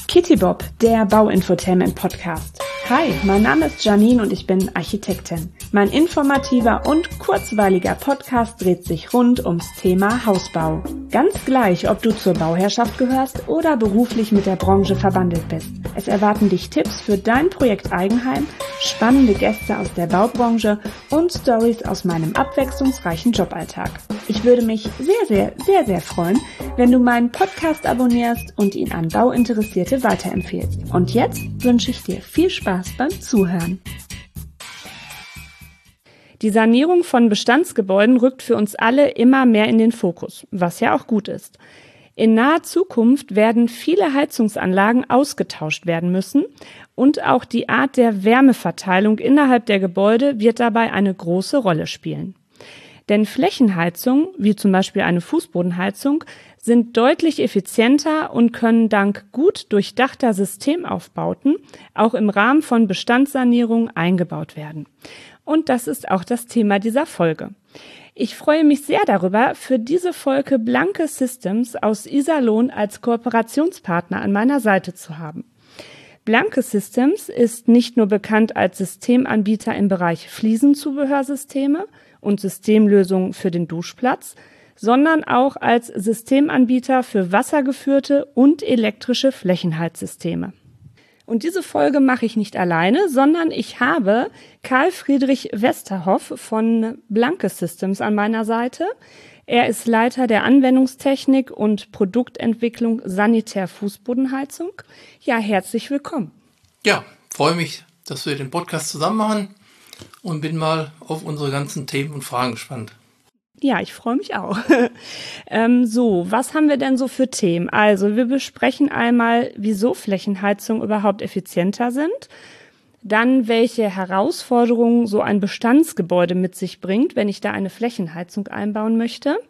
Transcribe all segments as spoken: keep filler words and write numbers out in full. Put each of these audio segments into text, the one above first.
Kitty Bob, der Bauinfotainment-Podcast. Hi, mein Name ist Janine und ich bin Architektin. Mein informativer und kurzweiliger Podcast dreht sich rund ums Thema Hausbau. Ganz gleich, ob du zur Bauherrschaft gehörst oder beruflich mit der Branche verbandelt bist. Es erwarten dich Tipps für dein Projekt Eigenheim, spannende Gäste aus der Baubranche und Stories aus meinem abwechslungsreichen Joballtag. Ich würde mich sehr, sehr, sehr, sehr freuen, wenn du meinen Podcast abonnierst und ihn an Bauinteressierte weiterempfehlst. Und jetzt wünsche ich dir viel Spaß beim Zuhören. Die Sanierung von Bestandsgebäuden rückt für uns alle immer mehr in den Fokus, was ja auch gut ist. In naher Zukunft werden viele Heizungsanlagen ausgetauscht werden müssen und auch die Art der Wärmeverteilung innerhalb der Gebäude wird dabei eine große Rolle spielen. Denn Flächenheizungen, wie zum Beispiel eine Fußbodenheizung, sind deutlich effizienter und können dank gut durchdachter Systemaufbauten auch im Rahmen von Bestandssanierungen eingebaut werden. Und das ist auch das Thema dieser Folge. Ich freue mich sehr darüber, für diese Folge Blanke Systems aus Iserlohn als Kooperationspartner an meiner Seite zu haben. Blanke Systems ist nicht nur bekannt als Systemanbieter im Bereich Fliesenzubehörsysteme und Systemlösungen für den Duschplatz, sondern auch als Systemanbieter für wassergeführte und elektrische Flächenheizsysteme. Und diese Folge mache ich nicht alleine, sondern ich habe Karl Friedrich Westerhoff von Blanke Systems an meiner Seite. Er ist Leiter der Anwendungstechnik und Produktentwicklung Sanitär-Fußbodenheizung. Ja, herzlich willkommen. Ja, freue mich, dass wir den Podcast zusammen machen und bin mal auf unsere ganzen Themen und Fragen gespannt. Ja, ich freue mich auch. ähm, so, was haben wir denn so für Themen? Also, wir besprechen einmal, wieso Flächenheizungen überhaupt effizienter sind. Dann, welche Herausforderungen so ein Bestandsgebäude mit sich bringt, wenn ich da eine Flächenheizung einbauen möchte.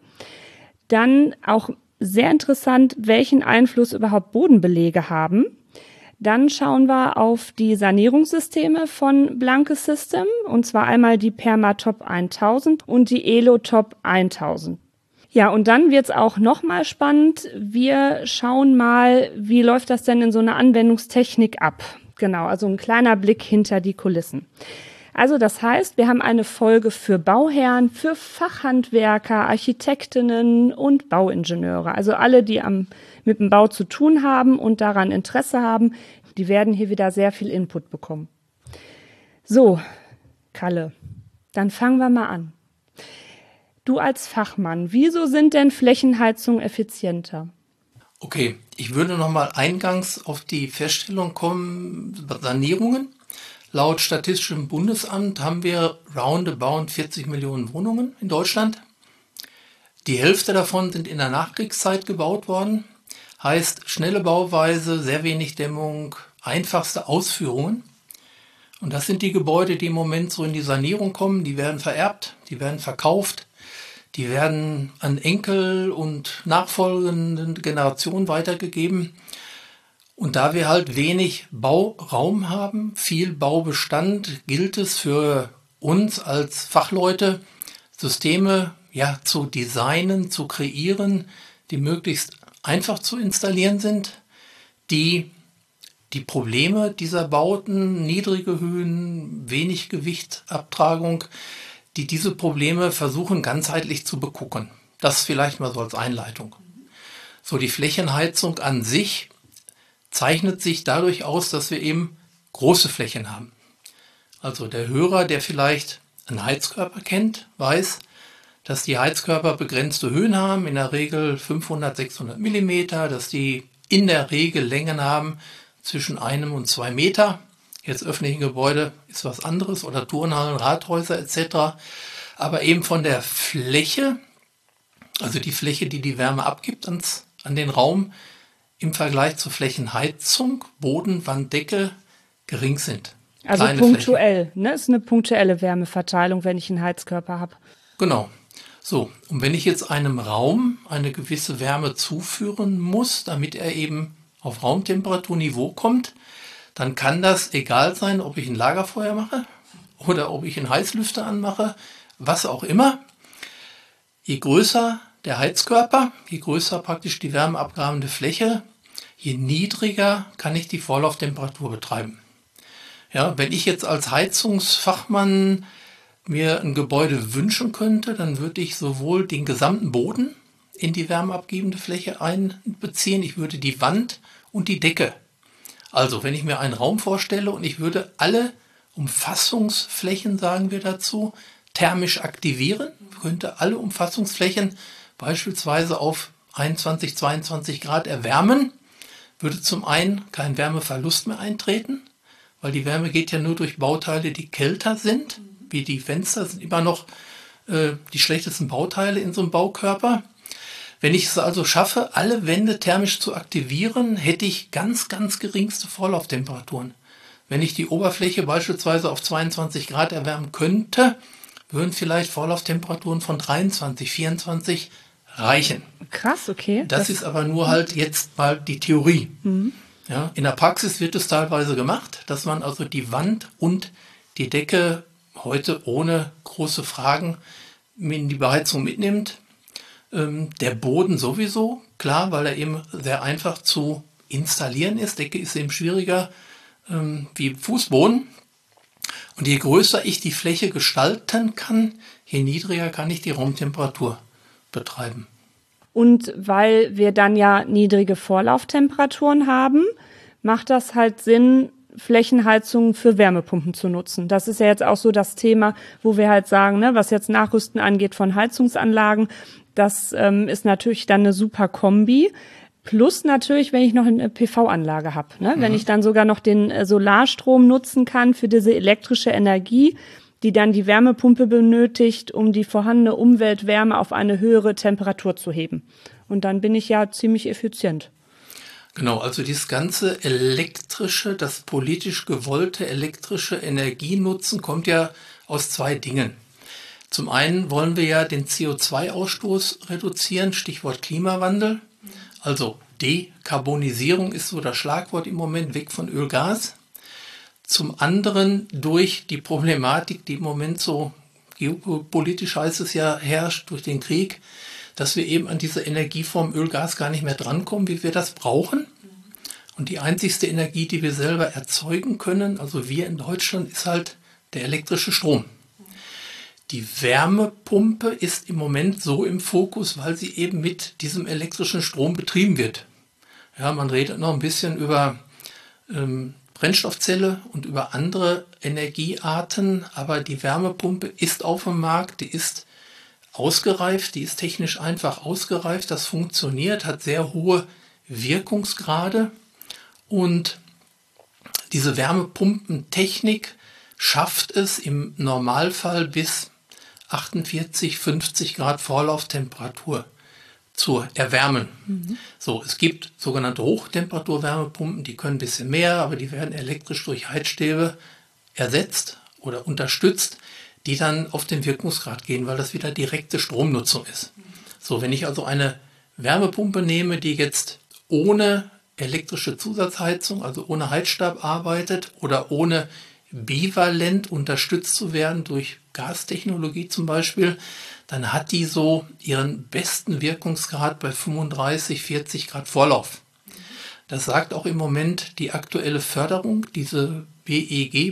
Dann auch sehr interessant, welchen Einfluss überhaupt Bodenbelege haben. Dann schauen wir auf die Sanierungssysteme von Blanke System, und zwar einmal die Permatop tausend und die Elotop tausend. Ja, und dann wird's auch nochmal spannend. Wir schauen mal, wie läuft das denn in so einer Anwendungstechnik ab? Genau, also ein kleiner Blick hinter die Kulissen. Also das heißt, wir haben eine Folge für Bauherren, für Fachhandwerker, Architektinnen und Bauingenieure. Also alle, die am, mit dem Bau zu tun haben und daran Interesse haben, die werden hier wieder sehr viel Input bekommen. So, Kalle, dann fangen wir mal an. Du als Fachmann, wieso sind denn Flächenheizungen effizienter? Okay, ich würde noch mal eingangs auf die Feststellung kommen, Sanierungen. Laut Statistischem Bundesamt haben wir roundabout vierzig Millionen Wohnungen in Deutschland. Die Hälfte davon sind in der Nachkriegszeit gebaut worden. Heißt, schnelle Bauweise, sehr wenig Dämmung, einfachste Ausführungen. Und das sind die Gebäude, die im Moment so in die Sanierung kommen. Die werden vererbt, die werden verkauft, die werden an Enkel und nachfolgenden Generationen weitergegeben. Und da wir halt wenig Bauraum haben, viel Baubestand, gilt es für uns als Fachleute, Systeme ja zu designen, zu kreieren, die möglichst einfach zu installieren sind, die die Probleme dieser Bauten, niedrige Höhen, wenig Gewichtsabtragung, die diese Probleme versuchen ganzheitlich zu begucken. Das vielleicht mal so als Einleitung. So, die Flächenheizung an sich zeichnet sich dadurch aus, dass wir eben große Flächen haben. Also der Hörer, der vielleicht einen Heizkörper kennt, weiß, dass die Heizkörper begrenzte Höhen haben, in der Regel fünfhundert, sechshundert Millimeter, dass die in der Regel Längen haben zwischen einem und zwei Meter. Jetzt öffentliche Gebäude ist was anderes oder Turnhallen, Rathäuser et cetera. Aber eben von der Fläche, also die Fläche, die die Wärme abgibt ans, an den Raum, im Vergleich zur Flächenheizung, Boden, Wand, Decke gering sind. Also Kleine punktuell, Flächen. ne? Ist eine punktuelle Wärmeverteilung, wenn ich einen Heizkörper habe. Genau. So, und wenn ich jetzt einem Raum eine gewisse Wärme zuführen muss, damit er eben auf Raumtemperaturniveau kommt, dann kann das egal sein, ob ich ein Lagerfeuer mache oder ob ich einen Heißlüfter anmache, was auch immer. Je größer der Heizkörper, je größer praktisch die wärmeabgabende Fläche, je niedriger kann ich die Vorlauftemperatur betreiben. Ja, wenn ich jetzt als Heizungsfachmann mir ein Gebäude wünschen könnte, dann würde ich sowohl den gesamten Boden in die wärmeabgebende Fläche einbeziehen, ich würde die Wand und die Decke. Also wenn ich mir einen Raum vorstelle und ich würde alle Umfassungsflächen, sagen wir dazu, thermisch aktivieren, könnte alle Umfassungsflächen beispielsweise auf einundzwanzig, zweiundzwanzig Grad erwärmen, würde zum einen kein Wärmeverlust mehr eintreten, weil die Wärme geht ja nur durch Bauteile, die kälter sind, wie die Fenster sind immer noch äh, die schlechtesten Bauteile in so einem Baukörper. Wenn ich es also schaffe, alle Wände thermisch zu aktivieren, hätte ich ganz, ganz geringste Vorlauftemperaturen. Wenn ich die Oberfläche beispielsweise auf zweiundzwanzig Grad erwärmen könnte, würden vielleicht Vorlauftemperaturen von dreiundzwanzig, vierundzwanzig reichen. Krass, okay. Das, das ist aber nur halt jetzt mal die Theorie. Mhm. Ja, in der Praxis wird es teilweise gemacht, dass man also die Wand und die Decke heute ohne große Fragen in die Beheizung mitnimmt. Ähm, der Boden sowieso, klar, weil er eben sehr einfach zu installieren ist. Decke ist eben schwieriger ähm, wie Fußboden. Und je größer ich die Fläche gestalten kann, je niedriger kann ich die Raumtemperatur betreiben. Und weil wir dann ja niedrige Vorlauftemperaturen haben, macht das halt Sinn, Flächenheizungen für Wärmepumpen zu nutzen. Das ist ja jetzt auch so das Thema, wo wir halt sagen, ne, was jetzt Nachrüsten angeht von Heizungsanlagen, das ähm, ist natürlich dann eine super Kombi. Plus natürlich, wenn ich noch eine P V-Anlage habe, ne? Mhm. Wenn ich dann sogar noch den äh, Solarstrom nutzen kann für diese elektrische Energie, die dann die Wärmepumpe benötigt, um die vorhandene Umweltwärme auf eine höhere Temperatur zu heben. Und dann bin ich ja ziemlich effizient. Genau, also dieses ganze elektrische, das politisch gewollte elektrische Energienutzen kommt ja aus zwei Dingen. Zum einen wollen wir ja den C O zwei Ausstoß reduzieren, Stichwort Klimawandel. Also Dekarbonisierung ist so das Schlagwort im Moment, weg von Öl, Gas. Zum anderen durch die Problematik, die im Moment so geopolitisch heißt es ja, herrscht durch den Krieg, dass wir eben an diese Energieform Öl, Gas gar nicht mehr drankommen, wie wir das brauchen. Und die einzigste Energie, die wir selber erzeugen können, also wir in Deutschland, ist halt der elektrische Strom. Die Wärmepumpe ist im Moment so im Fokus, weil sie eben mit diesem elektrischen Strom betrieben wird. Ja, man redet noch ein bisschen über ähm, Brennstoffzelle und über andere Energiearten, aber die Wärmepumpe ist auf dem Markt, die ist ausgereift, die ist technisch einfach ausgereift, das funktioniert, hat sehr hohe Wirkungsgrade und diese Wärmepumpentechnik schafft es im Normalfall bis achtundvierzig, fünfzig Grad Vorlauftemperatur zu erwärmen. Mhm. So, es gibt sogenannte Hochtemperaturwärmepumpen, die können ein bisschen mehr, aber die werden elektrisch durch Heizstäbe ersetzt oder unterstützt, die dann auf den Wirkungsgrad gehen, weil das wieder direkte Stromnutzung ist. So, wenn ich also eine Wärmepumpe nehme, die jetzt ohne elektrische Zusatzheizung, also ohne Heizstab arbeitet oder ohne bivalent unterstützt zu werden durch Gastechnologie zum Beispiel, dann hat die so ihren besten Wirkungsgrad bei fünfunddreißig, vierzig Grad Vorlauf. Das sagt auch im Moment die aktuelle Förderung, diese B E G,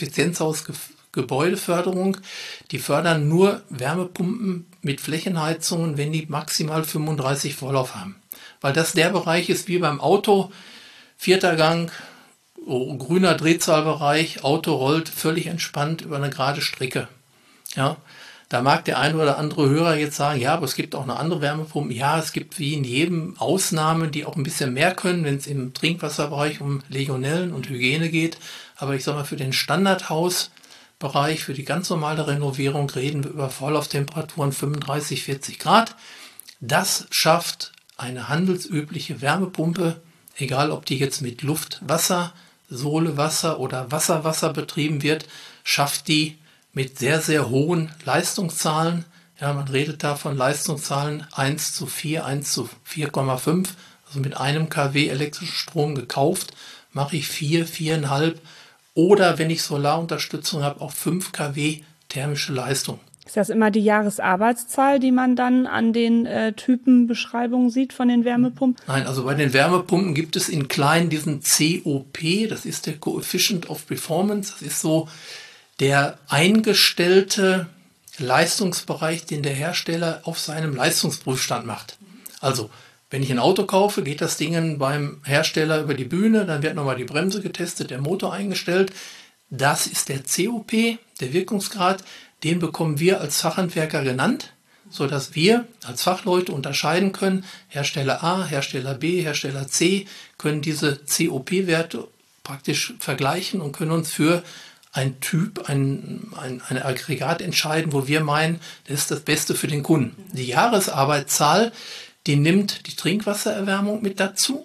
Bundeseffizienzhausgebäudeförderung, die fördern nur Wärmepumpen mit Flächenheizungen, wenn die maximal fünfunddreißig Vorlauf haben. Weil das der Bereich ist wie beim Auto, vierter Gang, oh, grüner Drehzahlbereich, Auto rollt völlig entspannt über eine gerade Strecke. Ja, da mag der ein oder andere Hörer jetzt sagen, ja, aber es gibt auch eine andere Wärmepumpe. Ja, es gibt wie in jedem Ausnahmen, die auch ein bisschen mehr können, wenn es im Trinkwasserbereich um Legionellen und Hygiene geht. Aber ich sage mal, für den Standardhausbereich, für die ganz normale Renovierung reden wir über Vorlauftemperaturen fünfunddreißig, vierzig Grad. Das schafft eine handelsübliche Wärmepumpe, egal ob die jetzt mit Luft, Wasser, Sohle, Wasser oder Wasser-Wasser betrieben wird, schafft die mit sehr, sehr hohen Leistungszahlen. Ja, man redet da von Leistungszahlen eins zu vier, eins zu vier Komma fünf. Also mit einem Kilowatt elektrischen Strom gekauft, mache ich vier, vier Komma fünf oder wenn ich Solarunterstützung habe, auch fünf Kilowatt thermische Leistung. Ist das immer die Jahresarbeitszahl, die man dann an den äh, Typenbeschreibungen sieht von den Wärmepumpen? Nein, also bei den Wärmepumpen gibt es in klein diesen C O P, das ist der Coefficient of Performance, das ist so der eingestellte Leistungsbereich, den der Hersteller auf seinem Leistungsprüfstand macht. Also, wenn ich ein Auto kaufe, geht das Ding beim Hersteller über die Bühne, dann wird nochmal die Bremse getestet, der Motor eingestellt. Das ist der C O P, der Wirkungsgrad, den bekommen wir als Fachhandwerker genannt, sodass wir als Fachleute unterscheiden können, Hersteller A, Hersteller B, Hersteller C, können diese C O P-Werte praktisch vergleichen und können uns für ein Typ, ein, ein, ein Aggregat entscheiden, wo wir meinen, das ist das Beste für den Kunden. Die Jahresarbeitszahl, die nimmt die Trinkwassererwärmung mit dazu,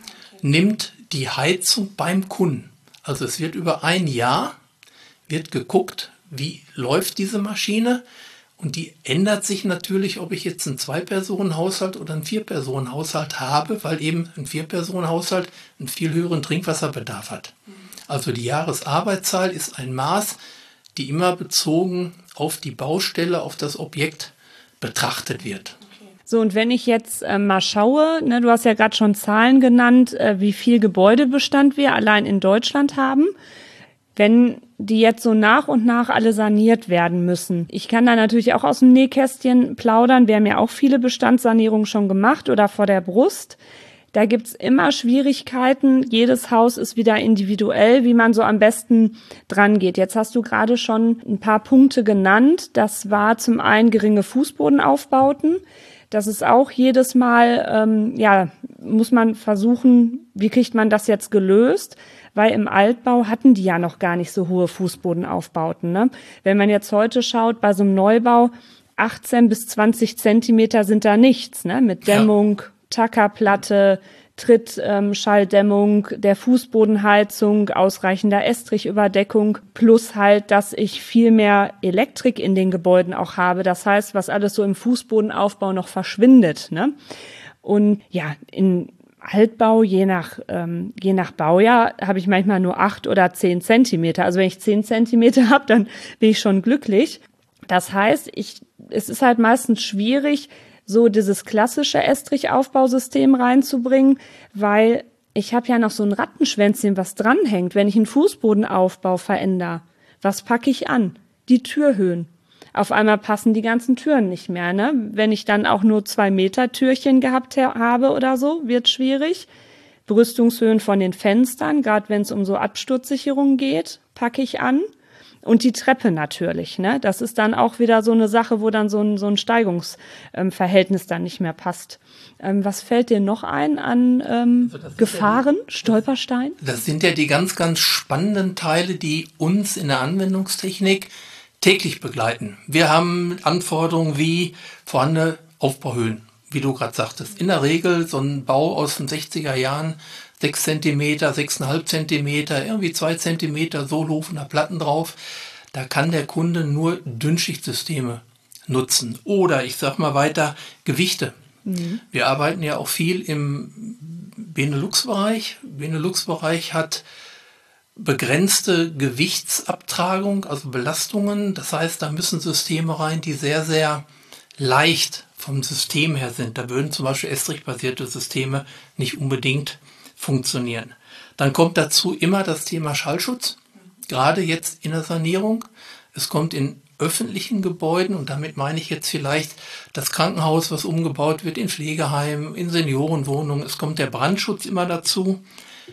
nimmt die Heizung beim Kunden. Also es wird über ein Jahr, wird geguckt, wie läuft diese Maschine, und die ändert sich natürlich, ob ich jetzt einen Zwei-Personen-Haushalt oder einen Vier-Personen-Haushalt habe, weil eben ein Vier-Personen-Haushalt einen viel höheren Trinkwasserbedarf hat. Also die Jahresarbeitszahl ist ein Maß, die immer bezogen auf die Baustelle, auf das Objekt betrachtet wird. So, und wenn ich jetzt äh, mal schaue, ne, du hast ja gerade schon Zahlen genannt, äh, wie viel Gebäudebestand wir allein in Deutschland haben, wenn die jetzt so nach und nach alle saniert werden müssen. Ich kann da natürlich auch aus dem Nähkästchen plaudern. Wir haben ja auch viele Bestandssanierungen schon gemacht oder vor der Brust. Da gibt's immer Schwierigkeiten. Jedes Haus ist wieder individuell, wie man so am besten dran geht. Jetzt hast du gerade schon ein paar Punkte genannt. Das war zum einen geringe Fußbodenaufbauten. Das ist auch jedes Mal, ähm, ja, muss man versuchen, wie kriegt man das jetzt gelöst? Weil im Altbau hatten die ja noch gar nicht so hohe Fußbodenaufbauten, ne? Wenn man jetzt heute schaut, bei so einem Neubau, achtzehn bis zwanzig Zentimeter sind da nichts, ne? Mit Dämmung, ja. Tackerplatte, Trittschalldämmung, ähm, der Fußbodenheizung, ausreichender Estrichüberdeckung, plus halt, dass ich viel mehr Elektrik in den Gebäuden auch habe. Das heißt, was alles so im Fußbodenaufbau noch verschwindet, ne? Und ja, in Altbau, je nach, ähm, je nach Baujahr, habe ich manchmal nur acht oder zehn Zentimeter. Also wenn ich zehn Zentimeter habe, dann bin ich schon glücklich. Das heißt, ich, es ist halt meistens schwierig, so dieses klassische Estrichaufbausystem reinzubringen, weil ich habe ja noch so ein Rattenschwänzchen, was dranhängt. Wenn ich einen Fußbodenaufbau verändere, was packe ich an? Die Türhöhen. Auf einmal passen die ganzen Türen nicht mehr, ne? Wenn ich dann auch nur zwei Meter Türchen gehabt habe oder so, wird schwierig. Brüstungshöhen von den Fenstern, gerade wenn es um so Absturzsicherungen geht, packe ich an. Und die Treppe natürlich, ne? Das ist dann auch wieder so eine Sache, wo dann so ein, so ein Steigungsverhältnis ähm, dann nicht mehr passt. Ähm, was fällt dir noch ein an ähm, also Gefahren, ja die, Stolperstein? Das sind ja die ganz, ganz spannenden Teile, die uns in der Anwendungstechnik täglich begleiten. Wir haben Anforderungen wie vorhandene Aufbauhöhen, wie du gerade sagtest. In der Regel so ein Bau aus den sechziger Jahren, sechs Zentimeter, sechs Komma fünf Zentimeter, irgendwie zwei Zentimeter, so laufen da Platten drauf. Da kann der Kunde nur Dünnschichtsysteme nutzen. Oder ich sag mal weiter, Gewichte. Mhm. Wir arbeiten ja auch viel im Benelux-Bereich. Benelux-Bereich hat begrenzte Gewichtsabtragung, also Belastungen. Das heißt, da müssen Systeme rein, die sehr, sehr leicht vom System her sind. Da würden zum Beispiel Estrich-basierte Systeme nicht unbedingt funktionieren. Dann kommt dazu immer das Thema Schallschutz, gerade jetzt in der Sanierung. Es kommt in öffentlichen Gebäuden, und damit meine ich jetzt vielleicht das Krankenhaus, was umgebaut wird, in Pflegeheimen, in Seniorenwohnungen. Es kommt der Brandschutz immer dazu.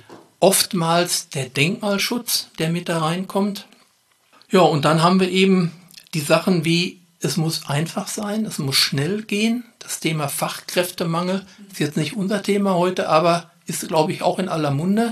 Oftmals der Denkmalschutz, der mit da reinkommt. Ja, und dann haben wir eben die Sachen wie, es muss einfach sein, es muss schnell gehen. Das Thema Fachkräftemangel ist jetzt nicht unser Thema heute, aber ist, glaube ich, auch in aller Munde.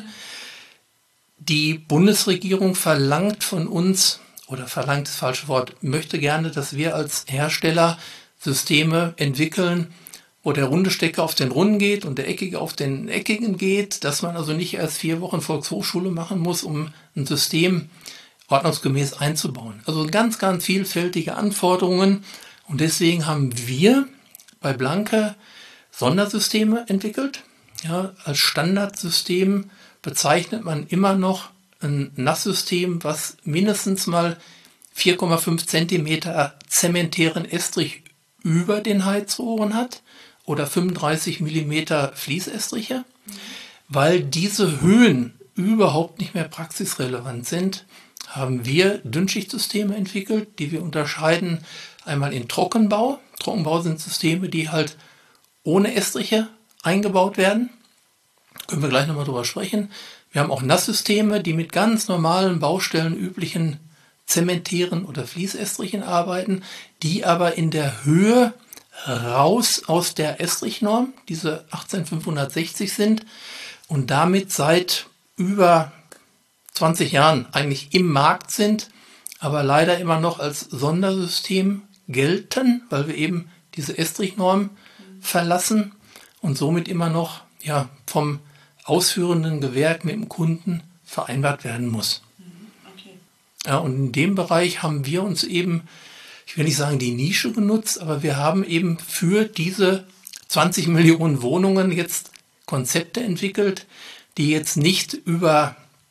Die Bundesregierung verlangt von uns, oder verlangt das falsche Wort, möchte gerne, dass wir als Hersteller Systeme entwickeln, wo der runde Stecker auf den runden geht und der eckige auf den eckigen geht, dass man also nicht erst vier Wochen Volkshochschule machen muss, um ein System ordnungsgemäß einzubauen. Also ganz, ganz vielfältige Anforderungen, und deswegen haben wir bei Blanke Sondersysteme entwickelt. Ja, als Standardsystem bezeichnet man immer noch ein Nasssystem, was mindestens mal vier Komma fünf Zentimeter zementären Estrich über den Heizrohren hat oder fünfunddreißig Millimeter Fließestriche, weil diese Höhen überhaupt nicht mehr praxisrelevant sind, haben wir Dünnschichtsysteme entwickelt, die wir unterscheiden einmal in Trockenbau. Trockenbau sind Systeme, die halt ohne Estriche eingebaut werden. Können wir gleich nochmal drüber sprechen. Wir haben auch Nasssysteme, die mit ganz normalen Baustellen üblichen zementären oder Fließestrichen arbeiten, die aber in der Höhe raus aus der Estrichnorm, diese achtzehntausendfünfhundertsechzig sind und damit seit über zwanzig Jahren eigentlich im Markt sind, aber leider immer noch als Sondersystem gelten, weil wir eben diese Estrichnorm verlassen und somit immer noch ja, vom ausführenden Gewerk mit dem Kunden vereinbart werden muss. Okay. Ja, und in dem Bereich haben wir uns eben, ich will nicht sagen die Nische genutzt, aber wir haben eben für diese zwanzig Millionen Wohnungen jetzt Konzepte entwickelt, die jetzt nicht über,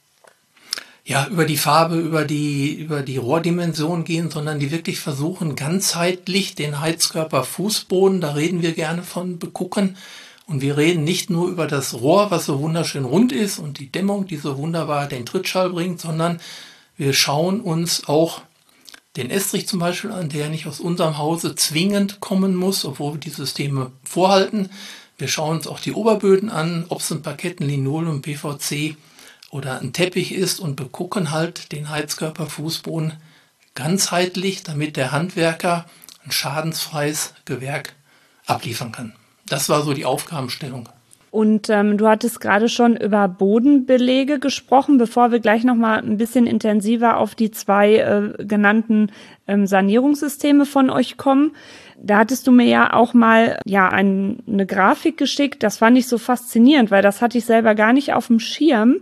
ja, über die Farbe, über die, über die Rohrdimension gehen, sondern die wirklich versuchen, ganzheitlich den Heizkörper Fußboden, da reden wir gerne von, begucken. Und wir reden nicht nur über das Rohr, was so wunderschön rund ist und die Dämmung, die so wunderbar den Trittschall bringt, sondern wir schauen uns auch den Estrich zum Beispiel an, der nicht aus unserem Hause zwingend kommen muss, obwohl wir die Systeme vorhalten. Wir schauen uns auch die Oberböden an, ob es ein Parkett, ein Linoleum, P V C oder ein Teppich ist und begucken halt den Heizkörper Fußboden ganzheitlich, damit der Handwerker ein schadensfreies Gewerk abliefern kann. Das war so die Aufgabenstellung. Und ähm, du hattest gerade schon über Bodenbelege gesprochen, bevor wir gleich noch mal ein bisschen intensiver auf die zwei äh, genannten ähm, Sanierungssysteme von euch kommen. Da hattest du mir ja auch mal ja ein, eine Grafik geschickt. Das fand ich so faszinierend, weil das hatte ich selber gar nicht auf dem Schirm.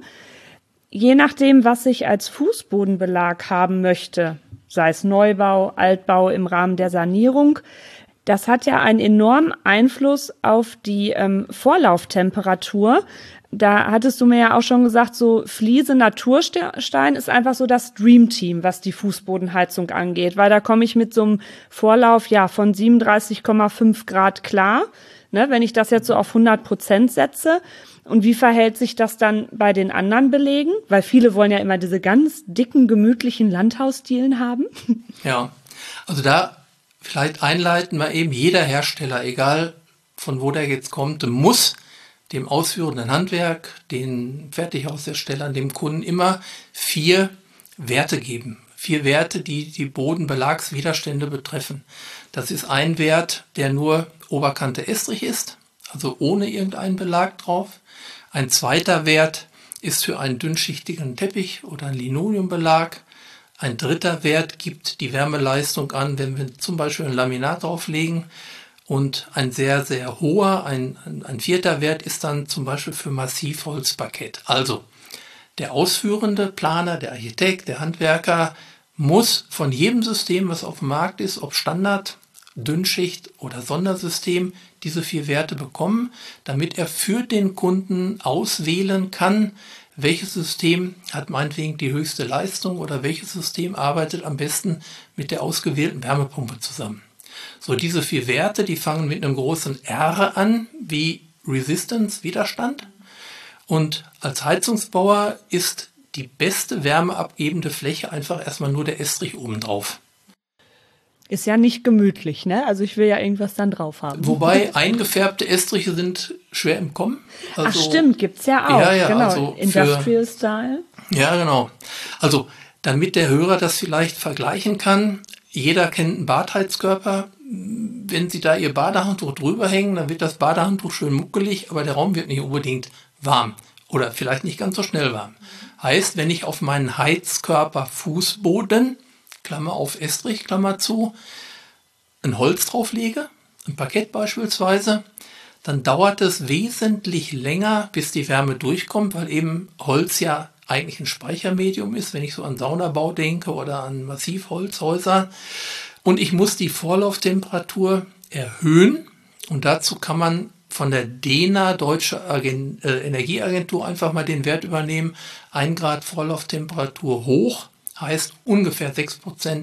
Je nachdem, was ich als Fußbodenbelag haben möchte, sei es Neubau, Altbau im Rahmen der Sanierung, das hat ja einen enormen Einfluss auf die ähm, Vorlauftemperatur. Da hattest du mir ja auch schon gesagt, so Fliese Naturstein ist einfach so das Dreamteam, was die Fußbodenheizung angeht, weil da komme ich mit so einem Vorlauf ja von siebenunddreißig Komma fünf Grad klar, ne, wenn ich das jetzt so auf hundert Prozent setze. Und wie verhält sich das dann bei den anderen Belegen? Weil viele wollen ja immer diese ganz dicken, gemütlichen Landhausdielen haben. Ja, also da vielleicht einleiten wir eben, jeder Hersteller, egal von wo der jetzt kommt, muss dem ausführenden Handwerk, den Fertighausherstellern, dem Kunden immer vier Werte geben. Vier Werte, die die Bodenbelagswiderstände betreffen. Das ist ein Wert, der nur Oberkante Estrich ist, also ohne irgendeinen Belag drauf. Ein zweiter Wert ist für einen dünnschichtigen Teppich oder einen Linoleumbelag. Ein dritter Wert gibt die Wärmeleistung an, wenn wir zum Beispiel ein Laminat drauflegen. Und ein sehr, sehr hoher, ein, ein vierter Wert ist dann zum Beispiel für Massivholzparkett. Also der ausführende Planer, der Architekt, der Handwerker muss von jedem System, was auf dem Markt ist, ob Standard, Dünnschicht oder Sondersystem, diese vier Werte bekommen, damit er für den Kunden auswählen kann, welches System hat meinetwegen die höchste Leistung oder welches System arbeitet am besten mit der ausgewählten Wärmepumpe zusammen. So, diese vier Werte, die fangen mit einem großen R an, wie Resistance, Widerstand. Und als Heizungsbauer ist die beste wärmeabgebende Fläche einfach erstmal nur der Estrich obendrauf. Ist ja nicht gemütlich, ne? Also ich will ja irgendwas dann drauf haben. Wobei eingefärbte Estriche sind schwer im Kommen. Also, ach stimmt, gibt's ja auch. Ja, ja, genau. Also Industrial für, Style. Ja, genau. Also damit der Hörer das vielleicht vergleichen kann, jeder kennt einen Badheizkörper. Wenn Sie da Ihr Badehandtuch drüber hängen, dann wird das Badehandtuch schön muckelig, aber der Raum wird nicht unbedingt warm oder vielleicht nicht ganz so schnell warm. Heißt, wenn ich auf meinen Heizkörper Fußboden, Klammer auf Estrich, Klammer zu, ein Holz drauflege, ein Parkett beispielsweise, dann dauert es wesentlich länger, bis die Wärme durchkommt, weil eben Holz ja eigentlich ein Speichermedium ist, wenn ich so an Saunabau denke oder an Massivholzhäuser. Und ich muss die Vorlauftemperatur erhöhen und dazu kann man von der D E N A, Deutsche Agent, äh, Energieagentur, einfach mal den Wert übernehmen. ein Grad Vorlauftemperatur hoch heißt ungefähr sechs Prozent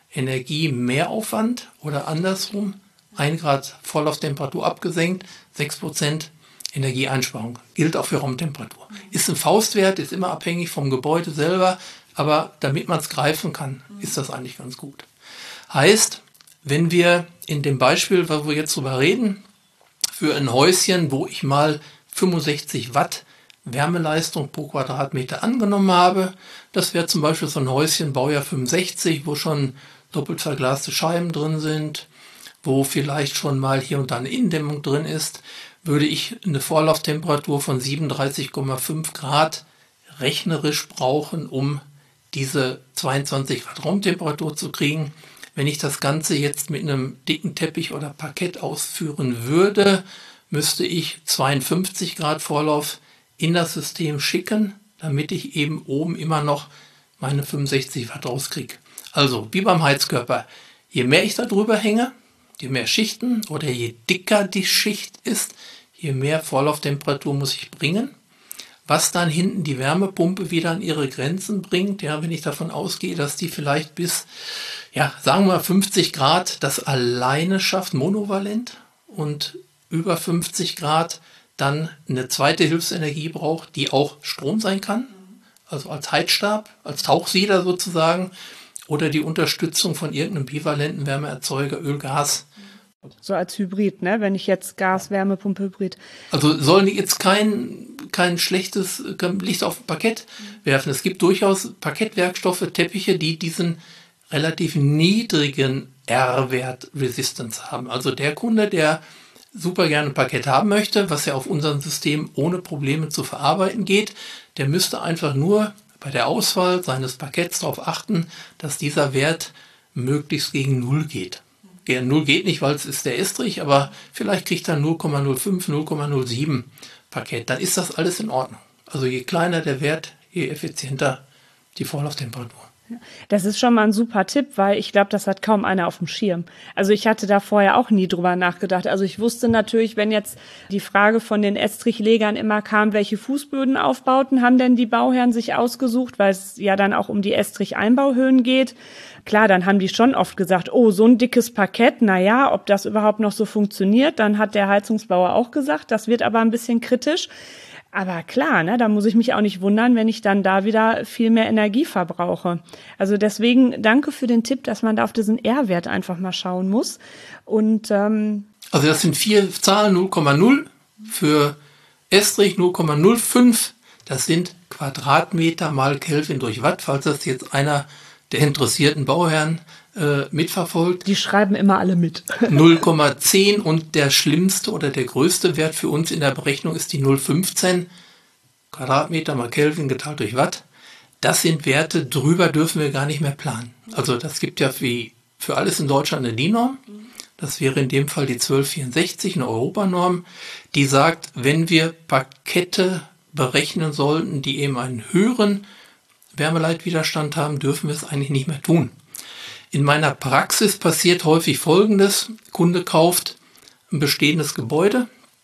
Energiemehraufwand oder andersrum, ein Grad Vorlauftemperatur abgesenkt, sechs Prozent Energieeinsparung. Gilt auch für Raumtemperatur. Ist ein Faustwert, ist immer abhängig vom Gebäude selber, aber damit man es greifen kann, ist das eigentlich ganz gut. Heißt, wenn wir in dem Beispiel, wo wir jetzt drüber reden, für ein Häuschen, wo ich mal fünfundsechzig Watt Wärmeleistung pro Quadratmeter angenommen habe, das wäre zum Beispiel so ein Häuschen, Baujahr fünfundsechzig, wo schon doppelt verglaste Scheiben drin sind, wo vielleicht schon mal hier und da eine Innendämmung drin ist, würde ich eine Vorlauftemperatur von siebenunddreißig Komma fünf Grad rechnerisch brauchen, um diese zweiundzwanzig Grad Raumtemperatur zu kriegen. Wenn ich das Ganze jetzt mit einem dicken Teppich oder Parkett ausführen würde, müsste ich zweiundfünfzig Grad Vorlauf in das System schicken, damit ich eben oben immer noch meine fünfundsechzig Watt rauskriege. Also wie beim Heizkörper, je mehr ich da drüber hänge, je mehr Schichten oder je dicker die Schicht ist, je mehr Vorlauftemperatur muss ich bringen. Was dann hinten die Wärmepumpe wieder an ihre Grenzen bringt, ja, wenn ich davon ausgehe, dass die vielleicht bis, ja, sagen wir fünfzig Grad das alleine schafft, monovalent, und über fünfzig Grad dann eine zweite Hilfsenergie braucht, die auch Strom sein kann, also als Heizstab, als Tauchsieder sozusagen, oder die Unterstützung von irgendeinem bivalenten Wärmeerzeuger, Öl, Gas. So als Hybrid, ne? Wenn ich jetzt Gas, Wärmepumpe, Hybrid. Also sollen die jetzt kein, kein schlechtes Licht auf Parkett werfen. Es gibt durchaus Parkettwerkstoffe, Teppiche, die diesen relativ niedrigen R-Wert Resistance haben. Also der Kunde, der super gerne Parkett haben möchte, was ja auf unserem System ohne Probleme zu verarbeiten geht, der müsste einfach nur bei der Auswahl seines Parketts darauf achten, dass dieser Wert möglichst gegen Null geht. Gegen Null geht nicht, weil es ist der Estrich, aber vielleicht kriegt er null Komma null fünf, null Komma null sieben Parkett. Dann ist das alles in Ordnung. Also je kleiner der Wert, je effizienter die Vorlauftemperatur. Das ist schon mal ein super Tipp, weil ich glaube, das hat kaum einer auf dem Schirm. Also ich hatte da vorher auch nie drüber nachgedacht. Also ich wusste natürlich, wenn jetzt die Frage von den Estrichlegern immer kam, welche Fußbödenaufbauten haben denn die Bauherren sich ausgesucht, weil es ja dann auch um die Estrich-Einbauhöhen geht. Klar, dann haben die schon oft gesagt, oh, so ein dickes Parkett, na ja, ob das überhaupt noch so funktioniert. Dann hat der Heizungsbauer auch gesagt, das wird aber ein bisschen kritisch. Aber klar, ne, da muss ich mich auch nicht wundern, wenn ich dann da wieder viel mehr Energie verbrauche. Also deswegen danke für den Tipp, dass man da auf diesen R-Wert einfach mal schauen muss. Und ähm, also das sind vier Zahlen, null Komma null für Estrich, null Komma null fünf. Das sind Quadratmeter mal Kelvin durch Watt, falls das jetzt einer der interessierten Bauherren äh, mitverfolgt. Die schreiben immer alle mit. null Komma zehn und der schlimmste oder der größte Wert für uns in der Berechnung ist die null Komma fünfzehn Quadratmeter mal Kelvin geteilt durch Watt. Das sind Werte, drüber dürfen wir gar nicht mehr planen. Also das gibt ja wie für alles in Deutschland eine D I N-Norm. Das wäre in dem Fall die zwölf vierundsechzig, eine Europanorm, die sagt, wenn wir Parkette berechnen sollten, die eben einen höheren Wärmeleitwiderstand haben, dürfen wir es eigentlich nicht mehr tun. In meiner Praxis passiert häufig Folgendes. Kunde kauft ein bestehendes Gebäude.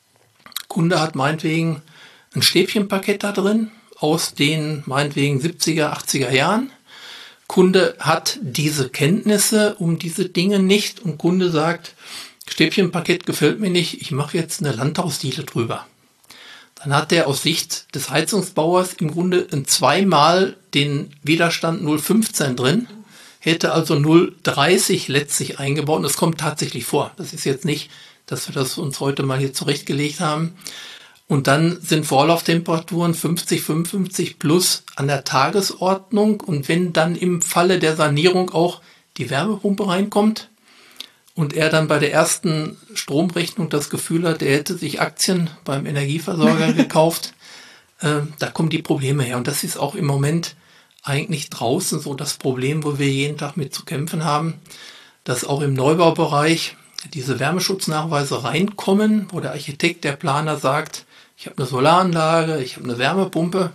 Kunde hat meinetwegen ein Stäbchenparkett da drin aus den meinetwegen siebziger, achtziger Jahren. Kunde hat diese Kenntnisse um diese Dinge nicht und Kunde sagt, Stäbchenparkett gefällt mir nicht, ich mache jetzt eine Landhausdiele drüber. Dann hat der aus Sicht des Heizungsbauers im Grunde in zweimal den Widerstand null Komma fünfzehn drin, hätte also null Komma dreißig letztlich eingebaut. Und das kommt tatsächlich vor. Das ist jetzt nicht, dass wir das uns heute mal hier zurechtgelegt haben. Und dann sind Vorlauftemperaturen fünfzig, fünfundfünfzig plus an der Tagesordnung. Und wenn dann im Falle der Sanierung auch die Wärmepumpe reinkommt, und er dann bei der ersten Stromrechnung das Gefühl hat, er hätte sich Aktien beim Energieversorger gekauft, äh, da kommen die Probleme her. Und das ist auch im Moment eigentlich draußen so das Problem, wo wir jeden Tag mit zu kämpfen haben, dass auch im Neubaubereich diese Wärmeschutznachweise reinkommen, wo der Architekt, der Planer sagt, ich habe eine Solaranlage, ich habe eine Wärmepumpe.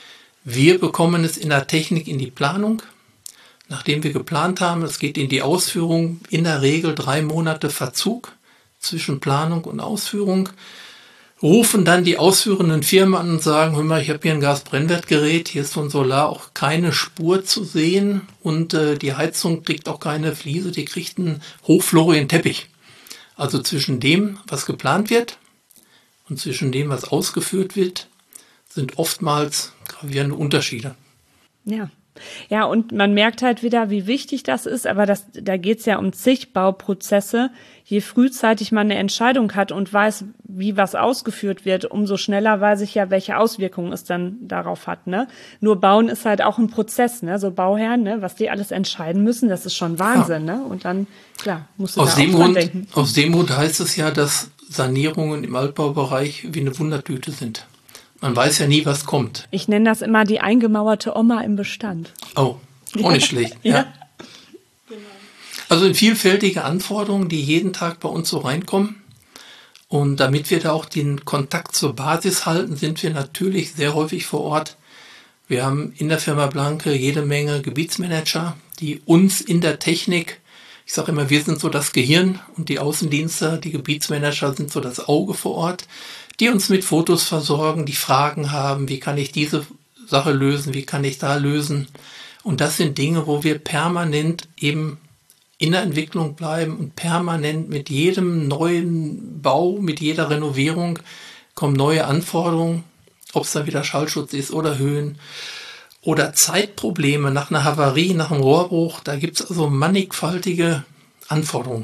Wir bekommen es in der Technik in die Planung. Nachdem wir geplant haben, es geht in die Ausführung, in der Regel drei Monate Verzug zwischen Planung und Ausführung. rufen dann die ausführenden Firmen an und sagen, hör mal, ich habe hier ein Gasbrennwertgerät, hier ist von Solar auch keine Spur zu sehen und äh, die Heizung kriegt auch keine Fliese, die kriegt einen hochflorigen Teppich. Also zwischen dem, was geplant wird und zwischen dem, was ausgeführt wird, sind oftmals gravierende Unterschiede. Ja. Ja, und man merkt halt wieder, wie wichtig das ist, aber das, da geht's ja um zig Bauprozesse. Je frühzeitig man eine Entscheidung hat und weiß, wie was ausgeführt wird, umso schneller weiß ich ja, welche Auswirkungen es dann darauf hat. Ne? Nur Bauen ist halt auch ein Prozess, ne? So Bauherren, ne? Was die alles entscheiden müssen, das ist schon Wahnsinn. Ja. Ne? Und dann, klar, musst du aus da dem auch dran Grund, denken. Aus dem Grund heißt es ja, dass Sanierungen im Altbaubereich wie eine Wundertüte sind. Man weiß ja nie, was kommt. Ich nenne das immer die eingemauerte Oma im Bestand. Oh, auch nicht schlecht. Ja. Ja. Also in vielfältige Anforderungen, die jeden Tag bei uns so reinkommen. Und damit wir da auch den Kontakt zur Basis halten, sind wir natürlich sehr häufig vor Ort. Wir haben in der Firma Blanke jede Menge Gebietsmanager, die uns in der Technik, ich sage immer, wir sind so das Gehirn und die Außendienste, die Gebietsmanager sind so das Auge vor Ort, die uns mit Fotos versorgen, die Fragen haben, wie kann ich diese Sache lösen, wie kann ich da lösen. Und das sind Dinge, wo wir permanent eben in der Entwicklung bleiben und permanent mit jedem neuen Bau, mit jeder Renovierung kommen neue Anforderungen, ob es dann wieder Schallschutz ist oder Höhen oder Zeitprobleme nach einer Havarie, nach einem Rohrbruch. Da gibt es also mannigfaltige Anforderungen.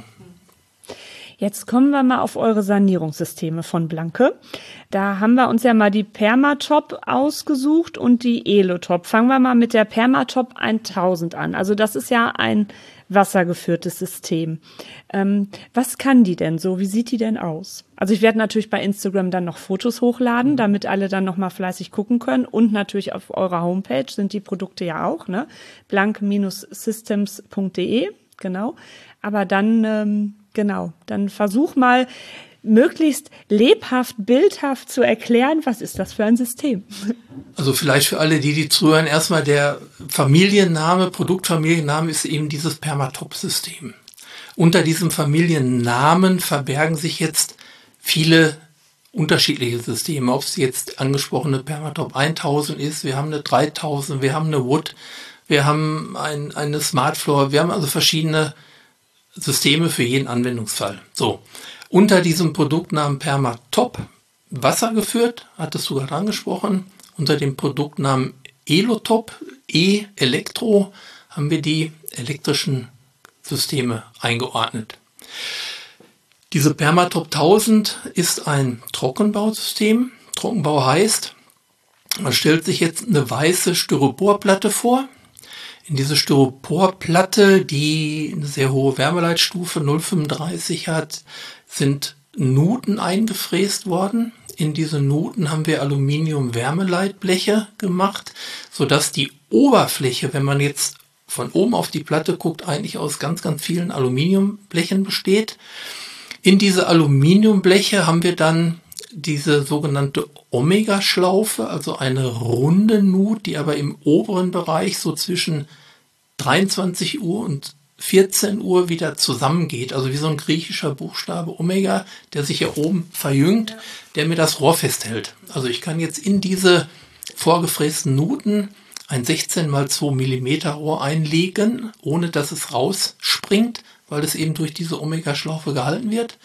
Jetzt kommen wir mal auf eure Sanierungssysteme von Blanke. Da haben wir uns ja mal die Permatop ausgesucht und die Elotop. Fangen wir mal mit der Permatop tausend an. Also das ist ja ein wassergeführtes System. Ähm, was kann die denn so? Wie sieht die denn aus? Also ich werde natürlich bei Instagram dann noch Fotos hochladen, damit alle dann noch mal fleißig gucken können. Und natürlich auf eurer Homepage sind die Produkte ja auch, ne? blank systems punkt de, genau. Aber dann... Ähm, Genau, dann versuch mal möglichst lebhaft, bildhaft zu erklären, was ist das für ein System? Also vielleicht für alle, die die zuhören, erstmal der Familienname, Produktfamilienname ist eben dieses Permatop-System. Unter diesem Familiennamen verbergen sich jetzt viele unterschiedliche Systeme, ob es jetzt angesprochene Permatop tausend ist, wir haben eine dreitausend, wir haben eine Wood, wir haben ein, eine Smartfloor, wir haben also verschiedene Systeme für jeden Anwendungsfall. So, unter diesem Produktnamen Permatop, wassergeführt, hattest du gerade angesprochen, unter dem Produktnamen Elotop, E-Elektro, haben wir die elektrischen Systeme eingeordnet. Diese Permatop tausend ist ein Trockenbausystem. Trockenbau heißt, man stellt sich jetzt eine weiße Styroporplatte vor. In diese Styroporplatte, die eine sehr hohe Wärmeleitstufe null Komma fünfunddreißig hat, sind Nuten eingefräst worden. In diese Nuten haben wir Aluminium-Wärmeleitbleche gemacht, sodass die Oberfläche, wenn man jetzt von oben auf die Platte guckt, eigentlich aus ganz, ganz vielen Aluminiumblechen besteht. In diese Aluminiumbleche haben wir dann diese sogenannte Omega-Schlaufe, also eine runde Nut, die aber im oberen Bereich so zwischen dreiundzwanzig Uhr und vierzehn Uhr wieder zusammengeht. Also wie so ein griechischer Buchstabe Omega, der sich hier oben verjüngt, ja, der mir das Rohr festhält. Also ich kann jetzt in diese vorgefrästen Nuten ein sechzehn mal zwei Millimeter Rohr einlegen, ohne dass es rausspringt, weil es eben durch diese Omega-Schlaufe gehalten wird.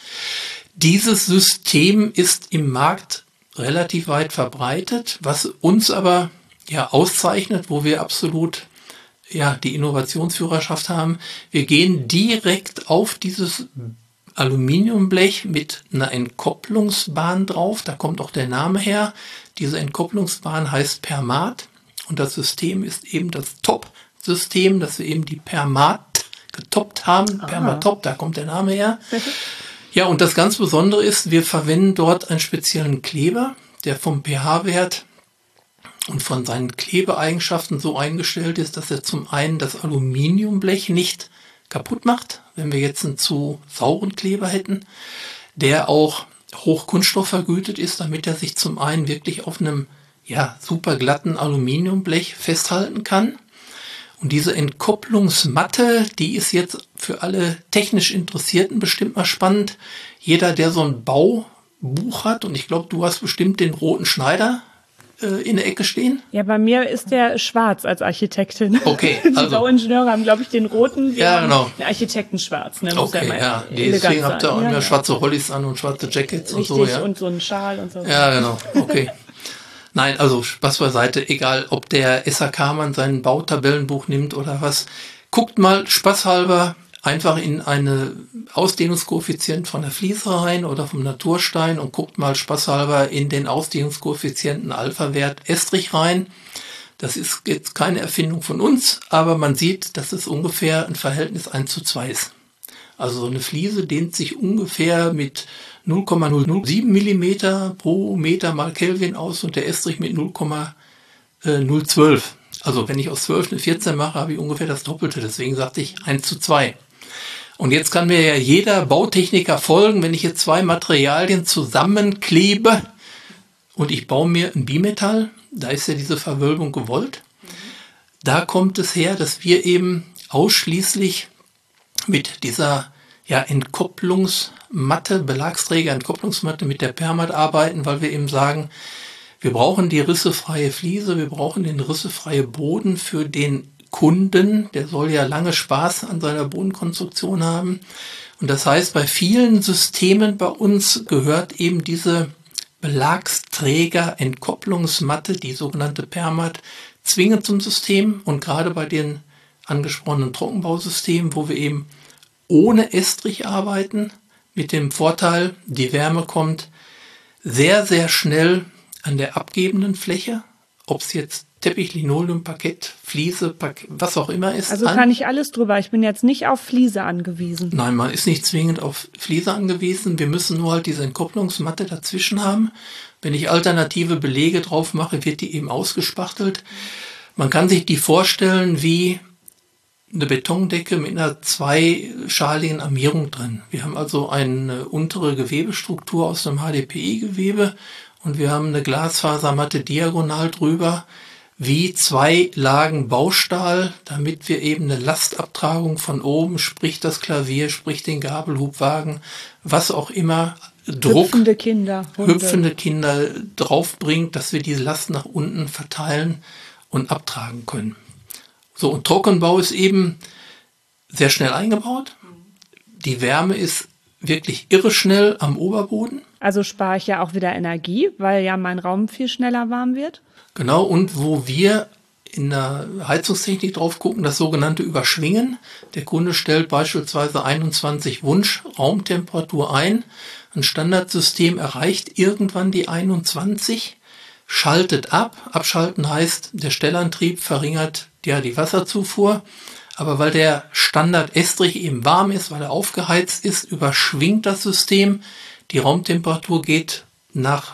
Dieses System ist im Markt relativ weit verbreitet, was uns aber ja auszeichnet, wo wir absolut ja die Innovationsführerschaft haben. Wir gehen direkt auf dieses Aluminiumblech mit einer Entkopplungsbahn drauf. Da kommt auch der Name her. Diese Entkopplungsbahn heißt Permat und das System ist eben das Top-System, dass wir eben die Permat getoppt haben. Ah. Permatop, da kommt der Name her. Ja, und das ganz Besondere ist, wir verwenden dort einen speziellen Kleber, der vom pH-Wert und von seinen Klebeeigenschaften so eingestellt ist, dass er zum einen das Aluminiumblech nicht kaputt macht, wenn wir jetzt einen zu sauren Kleber hätten, der auch hochkunststoffvergütet ist, damit er sich zum einen wirklich auf einem ja, super glatten Aluminiumblech festhalten kann. Und diese Entkopplungsmatte, die ist jetzt für alle technisch Interessierten bestimmt mal spannend. Jeder, der so einen Bau Buch hat. Und ich glaube, du hast bestimmt den roten Schneider äh, in der Ecke stehen. Ja, bei mir ist der schwarz als Architektin. Okay, also. Die Bauingenieure haben, glaube ich, den roten. Wir ja, genau. Den Architekten schwarz. Ne? Okay, ja. ja. Deswegen habt ihr auch ja, immer ja. schwarze Hollies an und schwarze Jackets Richtig, und so. Ja. Und so einen Schal und so. Ja, genau. Okay. Nein, also Spaß beiseite, egal ob der S A K-Mann sein Bautabellenbuch nimmt oder was. Guckt mal spaßhalber einfach in eine Ausdehnungskoeffizient von der Fliese rein oder vom Naturstein und guckt mal spaßhalber in den Ausdehnungskoeffizienten Alpha-Wert Estrich rein. Das ist jetzt keine Erfindung von uns, aber man sieht, dass es ungefähr ein Verhältnis eins zu zwei ist. Also so eine Fliese dehnt sich ungefähr mit null Komma null null sieben Millimeter pro Meter mal Kelvin aus und der Estrich mit null Komma null zwölf. Also wenn ich aus zwölf eine vierzehn mache, habe ich ungefähr das Doppelte. Deswegen sagte ich eins zu zwei. Und jetzt kann mir ja jeder Bautechniker folgen, wenn ich jetzt zwei Materialien zusammenklebe und ich baue mir ein Bimetall, da ist ja diese Verwölbung gewollt. Da kommt es her, dass wir eben ausschließlich mit dieser ja, Entkopplungsmatte, Belagsträger, Entkopplungsmatte mit der Permat arbeiten, weil wir eben sagen, wir brauchen die rissefreie Fliese, wir brauchen den rissefreie Boden für den Kunden, der soll ja lange Spaß an seiner Bodenkonstruktion haben. Und das heißt, bei vielen Systemen bei uns gehört eben diese Belagsträger, Entkopplungsmatte, die sogenannte Permat, zwingend zum System. Und gerade bei den angesprochenen Trockenbausystemen, wo wir eben ohne Estrich arbeiten, mit dem Vorteil, die Wärme kommt sehr, sehr schnell an der abgebenden Fläche, ob es jetzt Teppich, Linoleum, Parkett, Fliese, Parkett, was auch immer ist. Also an. kann ich alles drüber. Ich bin jetzt nicht auf Fliese angewiesen. Nein, man ist nicht zwingend auf Fliese angewiesen. Wir müssen nur halt diese Entkopplungsmatte dazwischen haben. Wenn ich alternative Belege drauf mache, wird die eben ausgespachtelt. Man kann sich die vorstellen wie eine Betondecke mit einer zweischaligen Armierung drin. Wir haben also eine untere Gewebestruktur aus einem H D P I-Gewebe und wir haben eine Glasfasermatte diagonal drüber, wie zwei Lagen Baustahl, damit wir eben eine Lastabtragung von oben, sprich das Klavier, sprich den Gabelhubwagen, was auch immer, Druck, hüpfende Kinder, Hunde. hüpfende Kinder draufbringt, dass wir diese Last nach unten verteilen und abtragen können. So, und Trockenbau ist eben sehr schnell eingebaut. Die Wärme ist wirklich irre schnell am Oberboden. Also spare ich ja auch wieder Energie, weil ja mein Raum viel schneller warm wird. Genau, und wo wir in der Heizungstechnik drauf gucken, das sogenannte Überschwingen. Der Kunde stellt beispielsweise einundzwanzig Wunsch Raumtemperatur ein. Ein Standardsystem erreicht irgendwann die einundzwanzig, schaltet ab. Abschalten heißt, der Stellantrieb verringert ja die Wasserzufuhr. Aber weil der Standard-Estrich eben warm ist, weil er aufgeheizt ist, überschwingt das System. Die Raumtemperatur geht nach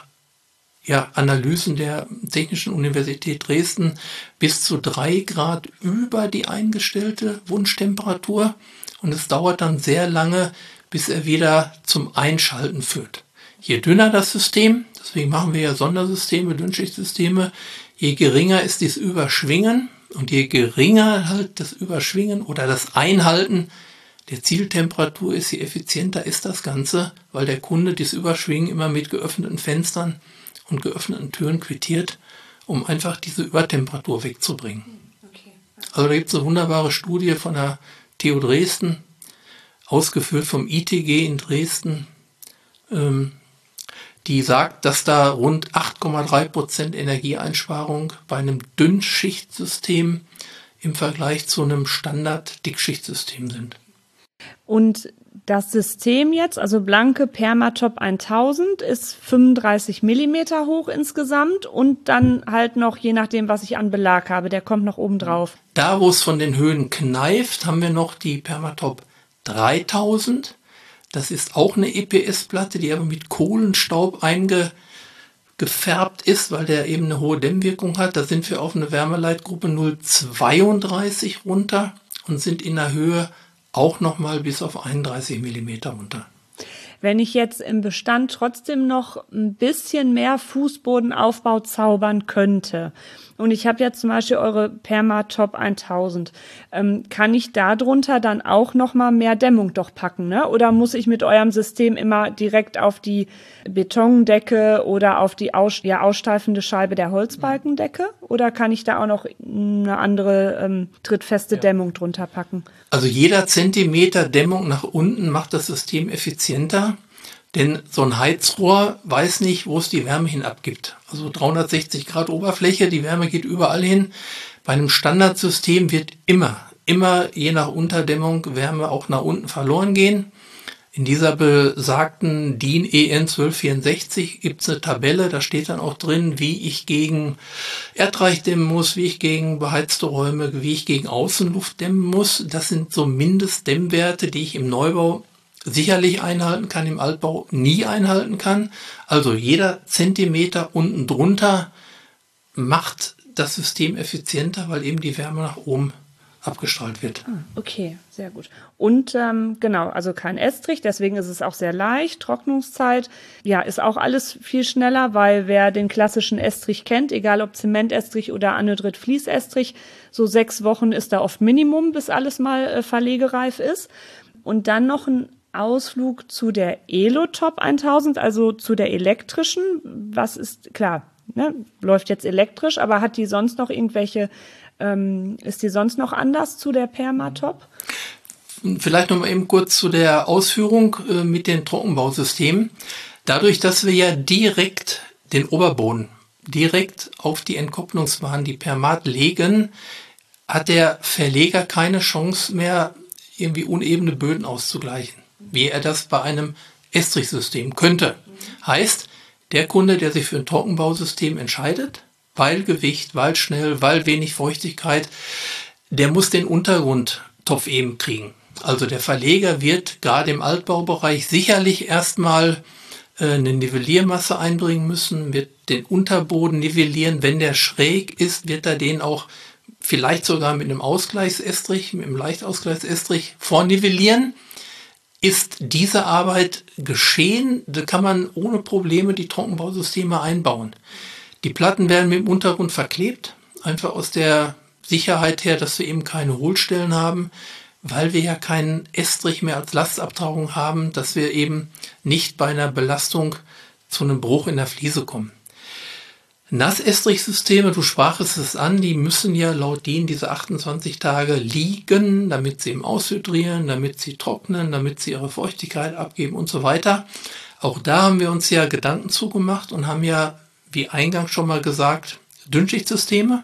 ja, Analysen der Technischen Universität Dresden bis zu drei Grad über die eingestellte Wunschtemperatur. Und es dauert dann sehr lange, bis er wieder zum Einschalten führt. Je dünner das System, deswegen machen wir ja Sondersysteme, Dünnschichtsysteme, je geringer ist dieses Überschwingen und je geringer halt das Überschwingen oder das Einhalten der Zieltemperatur ist, je effizienter ist das Ganze, weil der Kunde dieses Überschwingen immer mit geöffneten Fenstern und geöffneten Türen quittiert, um einfach diese Übertemperatur wegzubringen. Okay. Also da gibt es eine wunderbare Studie von der T U Dresden, ausgeführt vom I T G in Dresden, ähm, die sagt, dass da rund acht Komma drei Prozent Energieeinsparung bei einem Dünnschichtsystem im Vergleich zu einem Standard-Dickschichtsystem sind. Und das System jetzt, also blanke Permatop tausend, ist fünfunddreißig Millimeter hoch insgesamt und dann halt noch, je nachdem, was ich an Belag habe, der kommt noch oben drauf. Da, wo es von den Höhen kneift, haben wir noch die Permatop dreitausend. Das ist auch eine E P S-Platte, die aber mit Kohlenstaub eingefärbt ist, weil der eben eine hohe Dämmwirkung hat. Da sind wir auf eine Wärmeleitgruppe null Komma zweiunddreißig runter und sind in der Höhe auch nochmal bis auf einunddreißig Millimeter runter. Wenn ich jetzt im Bestand trotzdem noch ein bisschen mehr Fußbodenaufbau zaubern könnte, und ich habe jetzt zum Beispiel eure Permatop tausend, ähm, kann ich darunter dann auch noch mal mehr Dämmung doch packen, ne? Oder muss ich mit eurem System immer direkt auf die Betondecke oder auf die aus, ja, aussteifende Scheibe der Holzbalkendecke? Oder kann ich da auch noch eine andere ähm, trittfeste ja. Dämmung drunter packen? Also jeder Zentimeter Dämmung nach unten macht das System effizienter. Denn so ein Heizrohr weiß nicht, wo es die Wärme hin abgibt. Also dreihundertsechzig Grad Oberfläche, die Wärme geht überall hin. Bei einem Standardsystem wird immer, immer je nach Unterdämmung Wärme auch nach unten verloren gehen. In dieser besagten D I N E N zwölf vierundsechzig gibt es eine Tabelle, da steht dann auch drin, wie ich gegen Erdreich dämmen muss, wie ich gegen beheizte Räume, wie ich gegen Außenluft dämmen muss. Das sind so Mindestdämmwerte, die ich im Neubau sicherlich einhalten kann, im Altbau nie einhalten kann. Also jeder Zentimeter unten drunter macht das System effizienter, weil eben die Wärme nach oben abgestrahlt wird. Ah, okay, sehr gut. Und ähm, genau, also kein Estrich, deswegen ist es auch sehr leicht. Trocknungszeit, ja, ist auch alles viel schneller, weil wer den klassischen Estrich kennt, egal ob Zementestrich oder Anhydrit-Fließestrich, so sechs Wochen ist da oft Minimum, bis alles mal äh, verlegereif ist. Und dann noch ein Ausflug zu der Elotop tausend, also zu der elektrischen. Was ist, klar, ne, läuft jetzt elektrisch, aber hat die sonst noch irgendwelche, ähm, ist die sonst noch anders zu der Permatop? Vielleicht noch mal eben kurz zu der Ausführung äh, mit den Trockenbausystemen. Dadurch, dass wir ja direkt den Oberboden direkt auf die Entkopplungsbahn, die Permat, legen, hat der Verleger keine Chance mehr, irgendwie unebene Böden auszugleichen, wie er das bei einem Estrichsystem könnte. Heißt, der Kunde, der sich für ein Trockenbausystem entscheidet, weil Gewicht, weil schnell, weil wenig Feuchtigkeit, der muss den Untergrund topfeben kriegen. Also der Verleger wird gerade im Altbaubereich sicherlich erstmal äh, eine Nivelliermasse einbringen müssen, wird den Unterboden nivellieren. Wenn der schräg ist, wird er den auch vielleicht sogar mit einem Ausgleichsestrich, mit einem Leichtausgleichsestrich vornivellieren. Ist diese Arbeit geschehen, da kann man ohne Probleme die Trockenbausysteme einbauen. Die Platten werden mit dem Untergrund verklebt, einfach aus der Sicherheit her, dass wir eben keine Hohlstellen haben, weil wir ja keinen Estrich mehr als Lastabtragung haben, dass wir eben nicht bei einer Belastung zu einem Bruch in der Fliese kommen. Nassestrichsysteme, du sprachst es an, die müssen ja laut D I N diese achtundzwanzig Tage liegen, damit sie eben aushydrieren, damit sie trocknen, damit sie ihre Feuchtigkeit abgeben und so weiter. Auch da haben wir uns ja Gedanken zugemacht und haben ja, wie eingangs schon mal gesagt, Dünnschichtsysteme,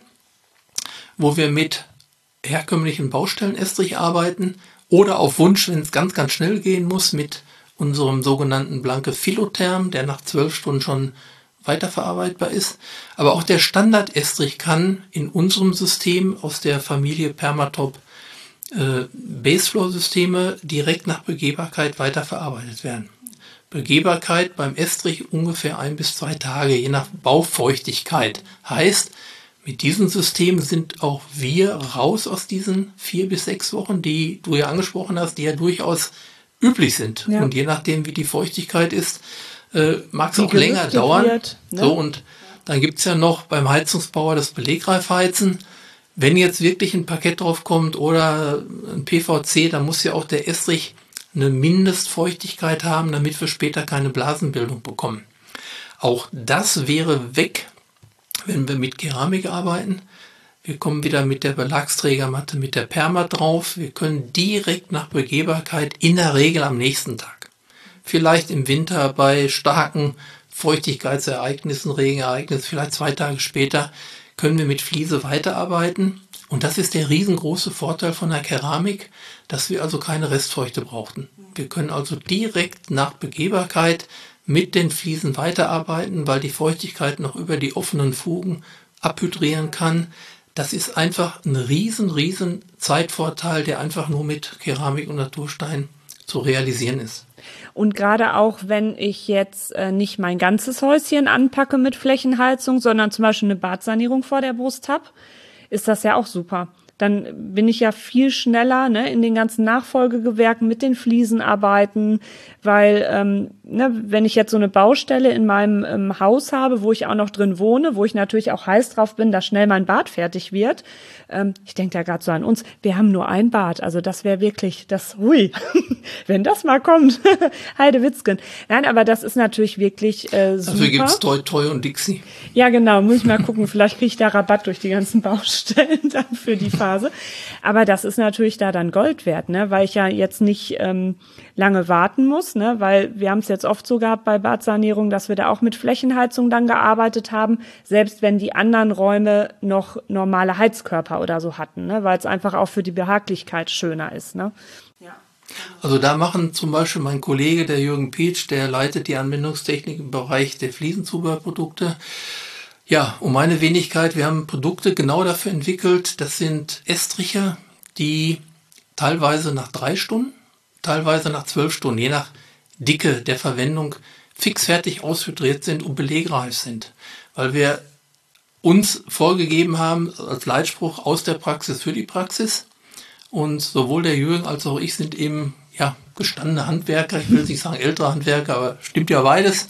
wo wir mit herkömmlichen Baustellenestrich arbeiten oder auf Wunsch, wenn es ganz, ganz schnell gehen muss, mit unserem sogenannten Blanke Philotherm, der nach zwölf Stunden schon weiterverarbeitbar ist. Aber auch der Standardestrich kann in unserem System aus der Familie Permatop äh, Basefloor-Systeme direkt nach Begehbarkeit weiterverarbeitet werden. Begehbarkeit beim Estrich ungefähr ein bis zwei Tage, je nach Baufeuchtigkeit. Heißt, mit diesem System sind auch wir raus aus diesen vier bis sechs Wochen, die du ja angesprochen hast, die ja durchaus üblich sind. Ja. Und je nachdem, wie die Feuchtigkeit ist, Äh, mag es auch länger dauern. Wird, ne? So, und dann gibt's ja noch beim Heizungsbauer das Belegreifheizen. Wenn jetzt wirklich ein Parkett drauf kommt oder ein P V C, dann muss ja auch der Estrich eine Mindestfeuchtigkeit haben, damit wir später keine Blasenbildung bekommen. Auch das wäre weg, wenn wir mit Keramik arbeiten. Wir kommen wieder mit der Belagsträgermatte, mit der Permat drauf. Wir können direkt nach Begehbarkeit in der Regel am nächsten Tag. Vielleicht im Winter bei starken Feuchtigkeitsereignissen, Regenereignissen, vielleicht zwei Tage später, können wir mit Fliese weiterarbeiten. Und das ist der riesengroße Vorteil von der Keramik, dass wir also keine Restfeuchte brauchten. Wir können also direkt nach Begehbarkeit mit den Fliesen weiterarbeiten, weil die Feuchtigkeit noch über die offenen Fugen abhydrieren kann. Das ist einfach ein riesen, riesen Zeitvorteil, der einfach nur mit Keramik und Naturstein zu realisieren ist. Und gerade auch, wenn ich jetzt äh, nicht mein ganzes Häuschen anpacke mit Flächenheizung, sondern zum Beispiel eine Badsanierung vor der Brust habe, ist das ja auch super. dann bin ich ja viel schneller, ne, in den ganzen Nachfolgegewerken mit den Fliesenarbeiten, weil ähm, ne, wenn ich jetzt so eine Baustelle in meinem ähm, Haus habe, wo ich auch noch drin wohne, wo ich natürlich auch heiß drauf bin, dass schnell mein Bad fertig wird. Ähm, ich denke da gerade so an uns, wir haben nur ein Bad, also das wäre wirklich das, hui, wenn das mal kommt, Heidewitzken. Nein, aber das ist natürlich wirklich äh, super. Dafür gibt's Toi Toi und Dixie. Ja, genau, muss ich mal gucken, vielleicht kriege ich da Rabatt durch die ganzen Baustellen dann für die Phase. Aber das ist natürlich da dann Gold wert, ne, weil ich ja jetzt nicht ähm, lange warten muss, ne, weil wir haben es jetzt oft so gehabt bei Badsanierung, dass wir da auch mit Flächenheizung dann gearbeitet haben, selbst wenn die anderen Räume noch normale Heizkörper oder so hatten, ne, weil es einfach auch für die Behaglichkeit schöner ist, ne. Ja. Also da machen zum Beispiel mein Kollege, der Jürgen Pietsch, der leitet die Anwendungstechnik im Bereich der Fliesenzubehörprodukte. Ja, um meine Wenigkeit, wir haben Produkte genau dafür entwickelt. Das sind Estriche, die teilweise nach drei Stunden, teilweise nach zwölf Stunden, je nach Dicke der Verwendung, fixfertig aushydriert sind und belegreif sind. Weil wir uns vorgegeben haben, als Leitspruch aus der Praxis für die Praxis. Und sowohl der Jürgen als auch ich sind eben ja gestandene Handwerker. Ich will nicht sagen ältere Handwerker, aber stimmt ja beides.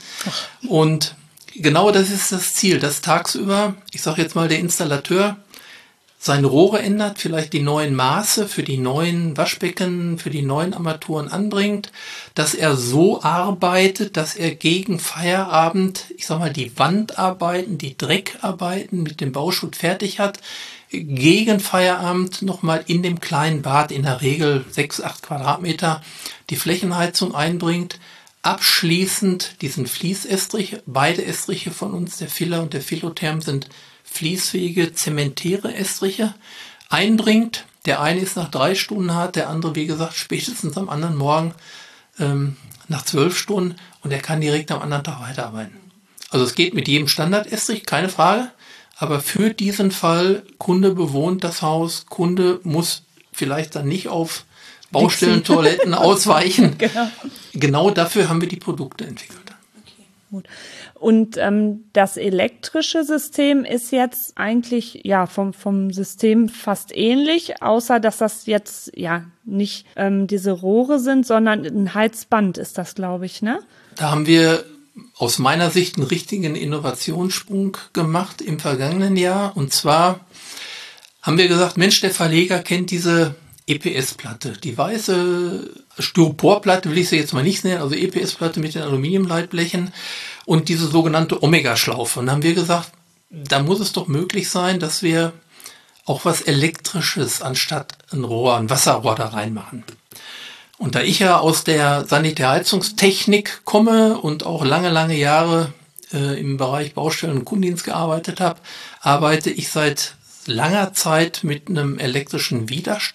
Und genau das ist das Ziel, dass tagsüber, ich sage jetzt mal, der Installateur seine Rohre ändert, vielleicht die neuen Maße für die neuen Waschbecken, für die neuen Armaturen anbringt, dass er so arbeitet, dass er gegen Feierabend, ich sag mal, die Wandarbeiten, die Dreckarbeiten mit dem Bauschutt fertig hat, gegen Feierabend nochmal in dem kleinen Bad, in der Regel sechs, acht Quadratmeter, die Flächenheizung einbringt, abschließend diesen Fließestrich, beide Estriche von uns, der Filler und der Philotherm, sind fließfähige, zementäre Estriche, einbringt. Der eine ist nach drei Stunden hart, der andere, wie gesagt, spätestens am anderen Morgen ähm, nach zwölf Stunden und er kann direkt am anderen Tag weiterarbeiten. Also es geht mit jedem Standardestrich, keine Frage, aber für diesen Fall, Kunde bewohnt das Haus, Kunde muss vielleicht dann nicht auf Baustellen, Toiletten ausweichen. Genau. Genau dafür haben wir die Produkte entwickelt. Okay, gut. Und ähm, das elektrische System ist jetzt eigentlich ja vom vom System fast ähnlich, außer dass das jetzt ja nicht ähm, diese Rohre sind, sondern ein Heizband ist das, glaube ich, ne? Da haben wir aus meiner Sicht einen richtigen Innovationssprung gemacht im vergangenen Jahr. Und zwar haben wir gesagt, Mensch, der Verleger kennt diese E P S-Platte, die weiße Styroporplatte, will ich sie jetzt mal nicht nennen, also E P S-Platte mit den Aluminiumleitblechen und diese sogenannte Omega-Schlaufe. Und dann haben wir gesagt, da muss es doch möglich sein, dass wir auch was Elektrisches anstatt ein Rohr, ein Wasserrohr da reinmachen. Und da ich ja aus der Sanitärheizungstechnik komme und auch lange, lange Jahre äh, im Bereich Baustellen und Kundendienst gearbeitet habe, arbeite ich seit langer Zeit mit einem elektrischen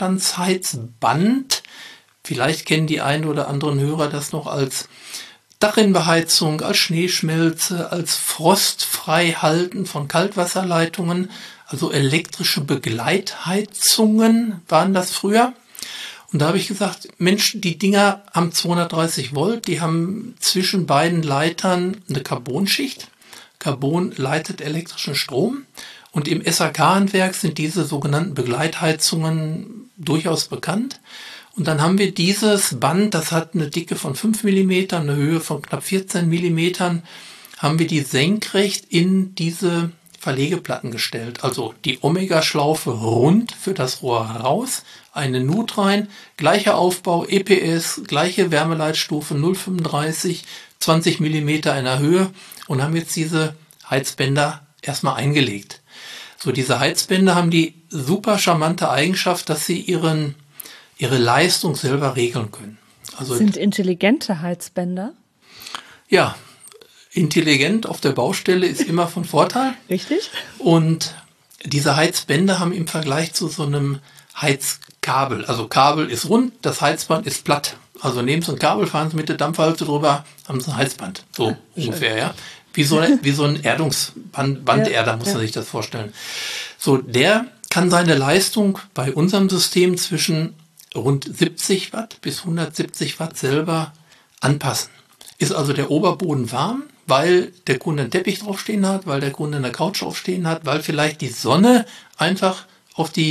Widerstandsheizband. Vielleicht kennen die einen oder anderen Hörer das noch als Dachrinnenbeheizung, als Schneeschmelze, als Frostfreihalten von Kaltwasserleitungen, also elektrische Begleitheizungen waren das früher. Und da habe ich gesagt, Mensch, die Dinger haben zweihundertdreißig Volt, die haben zwischen beiden Leitern eine Carbonschicht. Carbon leitet elektrischen Strom. Und im S H K-Handwerk sind diese sogenannten Begleitheizungen durchaus bekannt. Und dann haben wir dieses Band, das hat eine Dicke von fünf Millimeter, eine Höhe von knapp vierzehn Millimetern, haben wir die senkrecht in diese Verlegeplatten gestellt. Also die Omega-Schlaufe rund für das Rohr heraus, eine Nut rein, gleicher Aufbau, E P S, gleiche Wärmeleitstufe null Komma fünfunddreißig, zwanzig Millimeter in der Höhe und haben jetzt diese Heizbänder erstmal eingelegt. So, diese Heizbänder haben die super charmante Eigenschaft, dass sie ihren, ihre Leistung selber regeln können. Also sind intelligente Heizbänder? Ja, intelligent auf der Baustelle ist immer von Vorteil. Richtig. Und diese Heizbänder haben im Vergleich zu so einem Heizkabel, also Kabel ist rund, das Heizband ist platt. Also nehmen Sie ein Kabel, fahren Sie mit der Dampfwalze drüber, haben Sie ein Heizband. So ja, ungefähr, ja. Wie so, eine, wie so ein Erdungsband, Banderder, muss man ja. sich das vorstellen. So, der kann seine Leistung bei unserem System zwischen rund siebzig Watt bis hundertsiebzig Watt selber anpassen. Ist also der Oberboden warm, weil der Kunde einen Teppich draufstehen hat, weil der Kunde eine Couch draufstehen hat, weil vielleicht die Sonne einfach auf die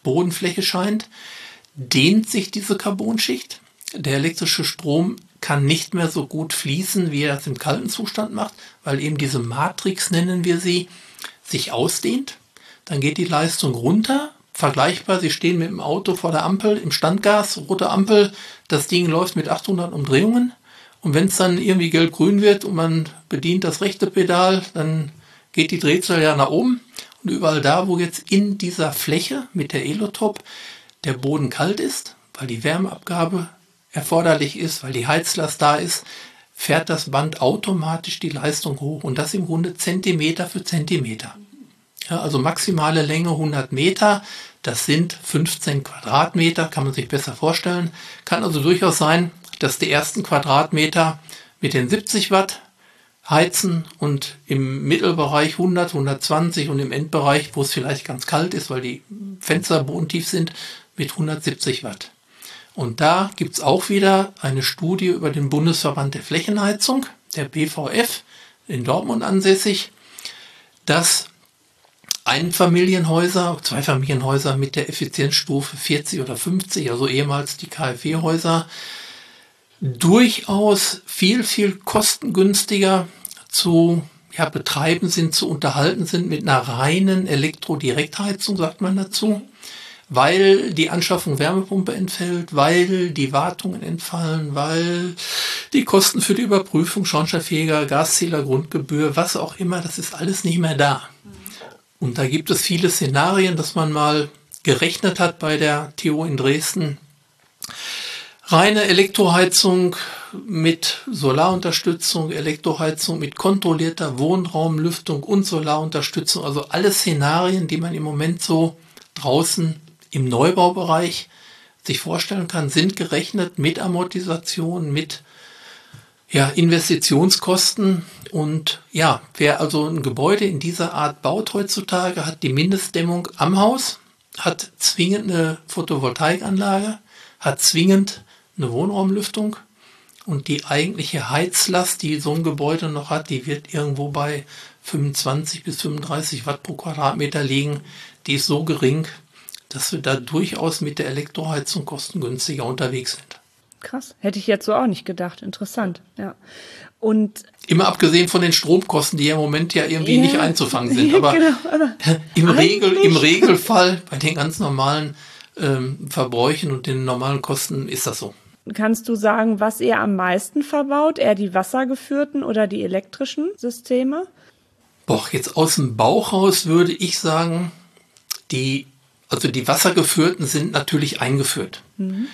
Bodenfläche scheint, dehnt sich diese Carbonschicht. Der elektrische Strom kann nicht mehr so gut fließen, wie er das im kalten Zustand macht, weil eben diese Matrix, nennen wir sie, sich ausdehnt. Dann geht die Leistung runter. Vergleichbar, Sie stehen mit dem Auto vor der Ampel im Standgas, rote Ampel, das Ding läuft mit achthundert Umdrehungen. Und wenn es dann irgendwie gelb-grün wird und man bedient das rechte Pedal, dann geht die Drehzahl ja nach oben. Und überall da, wo jetzt in dieser Fläche mit der Elotop der Boden kalt ist, weil die Wärmeabgabe erforderlich ist, weil die Heizlast da ist, fährt das Band automatisch die Leistung hoch. Und das im Grunde Zentimeter für Zentimeter. Ja, also maximale Länge hundert Meter, das sind fünfzehn Quadratmeter, kann man sich besser vorstellen. Kann also durchaus sein, dass die ersten Quadratmeter mit den siebzig Watt heizen und im Mittelbereich hundert, hundertzwanzig und im Endbereich, wo es vielleicht ganz kalt ist, weil die Fenster bodentief sind, mit hundertsiebzig Watt. Und da gibt es auch wieder eine Studie über den Bundesverband der Flächenheizung, der B V F, in Dortmund ansässig, dass Einfamilienhäuser, Zweifamilienhäuser mit der Effizienzstufe vierzig oder fünfzig, also ehemals die KfW-Häuser, durchaus viel, viel kostengünstiger zu ja, betreiben sind, zu unterhalten sind mit einer reinen Elektrodirektheizung, sagt man dazu, weil die Anschaffung Wärmepumpe entfällt, weil die Wartungen entfallen, weil die Kosten für die Überprüfung, Schornsteinfeger, Gaszähler, Grundgebühr, was auch immer, das ist alles nicht mehr da. Und da gibt es viele Szenarien, dass man mal gerechnet hat bei der T U in Dresden. Reine Elektroheizung mit Solarunterstützung, Elektroheizung mit kontrollierter Wohnraumlüftung und Solarunterstützung. Also alle Szenarien, die man im Moment so draußen im Neubaubereich sich vorstellen kann, sind gerechnet mit Amortisation, mit ja, Investitionskosten. Und ja, wer also ein Gebäude in dieser Art baut heutzutage, hat die Mindestdämmung am Haus, hat zwingend eine Photovoltaikanlage, hat zwingend eine Wohnraumlüftung und die eigentliche Heizlast, die so ein Gebäude noch hat, die wird irgendwo bei fünfundzwanzig bis fünfunddreißig Watt pro Quadratmeter liegen. Die ist so gering, dass wir da durchaus mit der Elektroheizung kostengünstiger unterwegs sind. Krass, hätte ich jetzt so auch nicht gedacht. Interessant, ja. Und immer abgesehen von den Stromkosten, die ja im Moment ja irgendwie ja, nicht einzufangen sind. Aber, genau, aber im, Regel, im Regelfall bei den ganz normalen ähm, Verbräuchen und den normalen Kosten ist das so. Kannst du sagen, was ihr am meisten verbaut? Eher die wassergeführten oder die elektrischen Systeme? Boah, jetzt aus dem Bauch raus würde ich sagen, die, also die wassergeführten sind natürlich eingeführt. Mhm.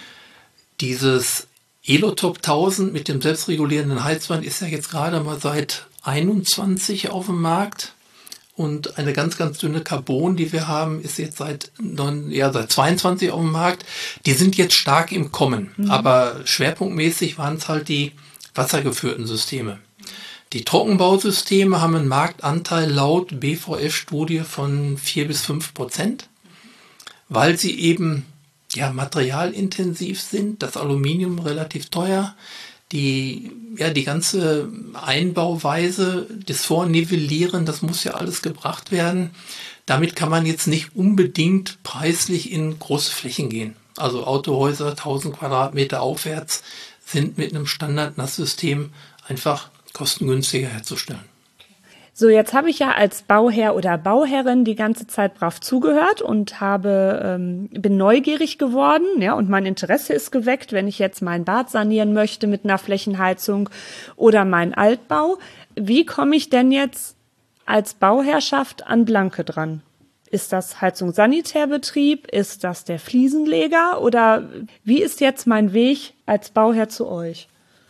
Dieses Elotop tausend mit dem selbstregulierenden Heizwand ist ja jetzt gerade mal seit einundzwanzig auf dem Markt. Und eine ganz, ganz dünne Carbon, die wir haben, ist jetzt seit, ja, seit zweiundzwanzig auf dem Markt. Die sind jetzt stark im Kommen. Mhm. Aber schwerpunktmäßig waren es halt die wassergeführten Systeme. Die Trockenbausysteme haben einen Marktanteil laut B V F-Studie von vier bis fünf Prozent, weil sie eben ja, materialintensiv sind, das Aluminium relativ teuer, die, ja, die ganze Einbauweise, das Vornivellieren, das muss ja alles gebracht werden. Damit kann man jetzt nicht unbedingt preislich in große Flächen gehen. Also Autohäuser, tausend Quadratmeter aufwärts, sind mit einem Standard-Nasssystem einfach kostengünstiger herzustellen. So, jetzt habe ich ja als Bauherr oder Bauherrin die ganze Zeit brav zugehört und habe ähm, bin neugierig geworden, ja, und mein Interesse ist geweckt, wenn ich jetzt mein Bad sanieren möchte mit einer Flächenheizung oder meinen Altbau. Wie komme ich denn jetzt als Bauherrschaft an Blanke dran? Ist das Heizungssanitärbetrieb? Ist das der Fliesenleger? Oder wie ist jetzt mein Weg als Bauherr zu euch?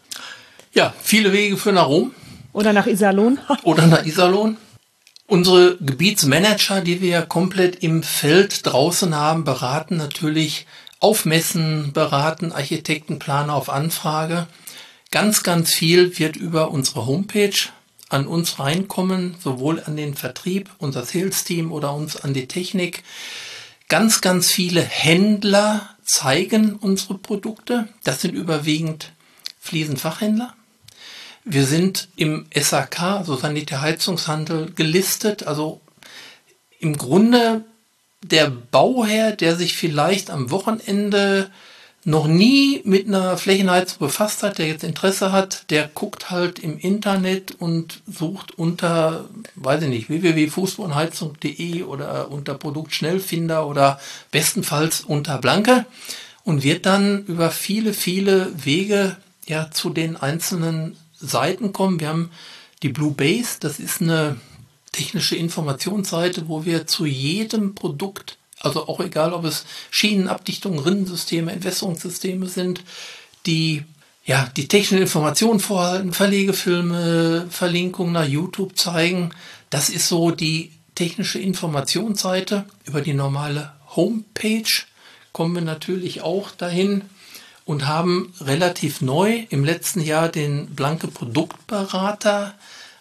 Ja, viele Wege führen nach Rom. Oder nach Iserlohn. Oder nach Iserlohn. Unsere Gebietsmanager, die wir ja komplett im Feld draußen haben, beraten natürlich auf Messen, beraten Architekten, Planer auf Anfrage. Ganz, ganz viel wird über unsere Homepage an uns reinkommen, sowohl an den Vertrieb, unser Sales-Team oder uns an die Technik. Ganz, ganz viele Händler zeigen unsere Produkte. Das sind überwiegend Fliesenfachhändler. Wir sind im S A K, also Sanitärheizungshandel, gelistet. Also im Grunde der Bauherr, der sich vielleicht am Wochenende noch nie mit einer Flächenheizung befasst hat, der jetzt Interesse hat, der guckt halt im Internet und sucht unter, weiß ich nicht, w w w punkt fußbodenheizung punkt de oder unter Produktschnellfinder oder bestenfalls unter Blanke und wird dann über viele, viele Wege ja zu den einzelnen Seiten kommen. Wir haben die Blue Base, das ist eine technische Informationsseite, wo wir zu jedem Produkt, also auch egal, ob es Schienenabdichtungen, Rinnensysteme, Entwässerungssysteme sind, die ja die technischen Informationen vorhalten, Verlegefilme, Verlinkungen nach YouTube zeigen. Das ist so die technische Informationsseite. Über die normale Homepage kommen wir natürlich auch dahin und haben relativ neu im letzten Jahr den Blanke Produktberater,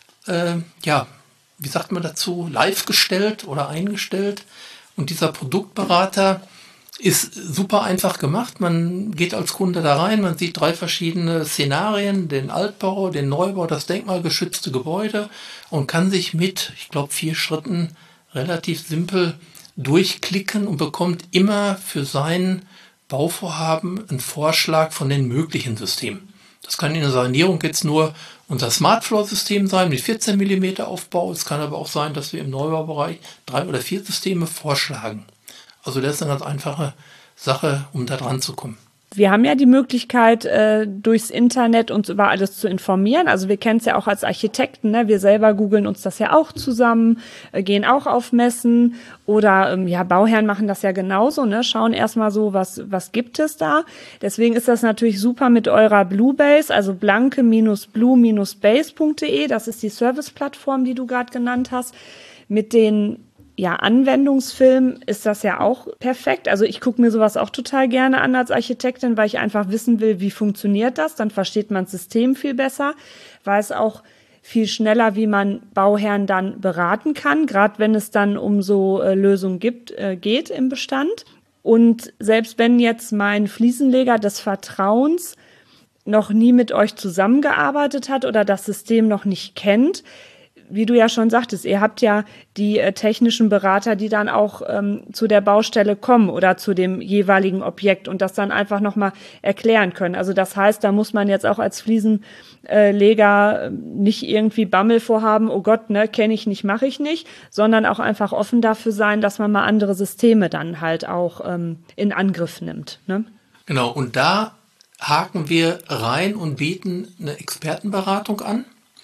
äh, ja, wie sagt man dazu, live gestellt oder eingestellt. Und dieser Produktberater ist super einfach gemacht. Man geht als Kunde da rein, man sieht drei verschiedene Szenarien, den Altbau, den Neubau, das denkmalgeschützte Gebäude und kann sich mit, ich glaube, vier Schritten relativ simpel durchklicken und bekommt immer für sein Bauvorhaben einen Vorschlag von den möglichen Systemen. Das kann in der Sanierung jetzt nur unser Smartfloor-System sein mit vierzehn Millimeter Aufbau. Es kann aber auch sein, dass wir im Neubaubereich drei oder vier Systeme vorschlagen. Also das ist eine ganz einfache Sache, um da dran zu kommen. Wir haben ja die Möglichkeit, äh, durchs Internet uns über alles zu informieren. Also wir kennen es ja auch als Architekten, ne? Wir selber googeln uns das ja auch zusammen, äh, gehen auch auf Messen oder ähm, ja, Bauherren machen das ja genauso, ne? Schauen erstmal so, was was gibt es da. Deswegen ist das natürlich super mit eurer Blue Base, also blanke Bindestrich blue base punkt de. Das ist die Serviceplattform, die du gerade genannt hast. Mit den ja, Anwendungsfilm ist das ja auch perfekt. Also ich gucke mir sowas auch total gerne an als Architektin, weil ich einfach wissen will, wie funktioniert das. Dann versteht man das System viel besser, weiß auch viel schneller, wie man Bauherren dann beraten kann, gerade wenn es dann um so äh, Lösungen gibt, äh, geht im Bestand. Und selbst wenn jetzt mein Fliesenleger des Vertrauens noch nie mit euch zusammengearbeitet hat oder das System noch nicht kennt, wie du ja schon sagtest, ihr habt ja die äh, technischen Berater, die dann auch ähm, zu der Baustelle kommen oder zu dem jeweiligen Objekt und das dann einfach nochmal erklären können. Also das heißt, da muss man jetzt auch als Fliesenleger äh, nicht irgendwie Bammel vorhaben, oh Gott, ne, kenne ich nicht, mache ich nicht, sondern auch einfach offen dafür sein, dass man mal andere Systeme dann halt auch ähm, in Angriff nimmt. Ne? Genau, und da haken wir rein und bieten eine Expertenberatung an.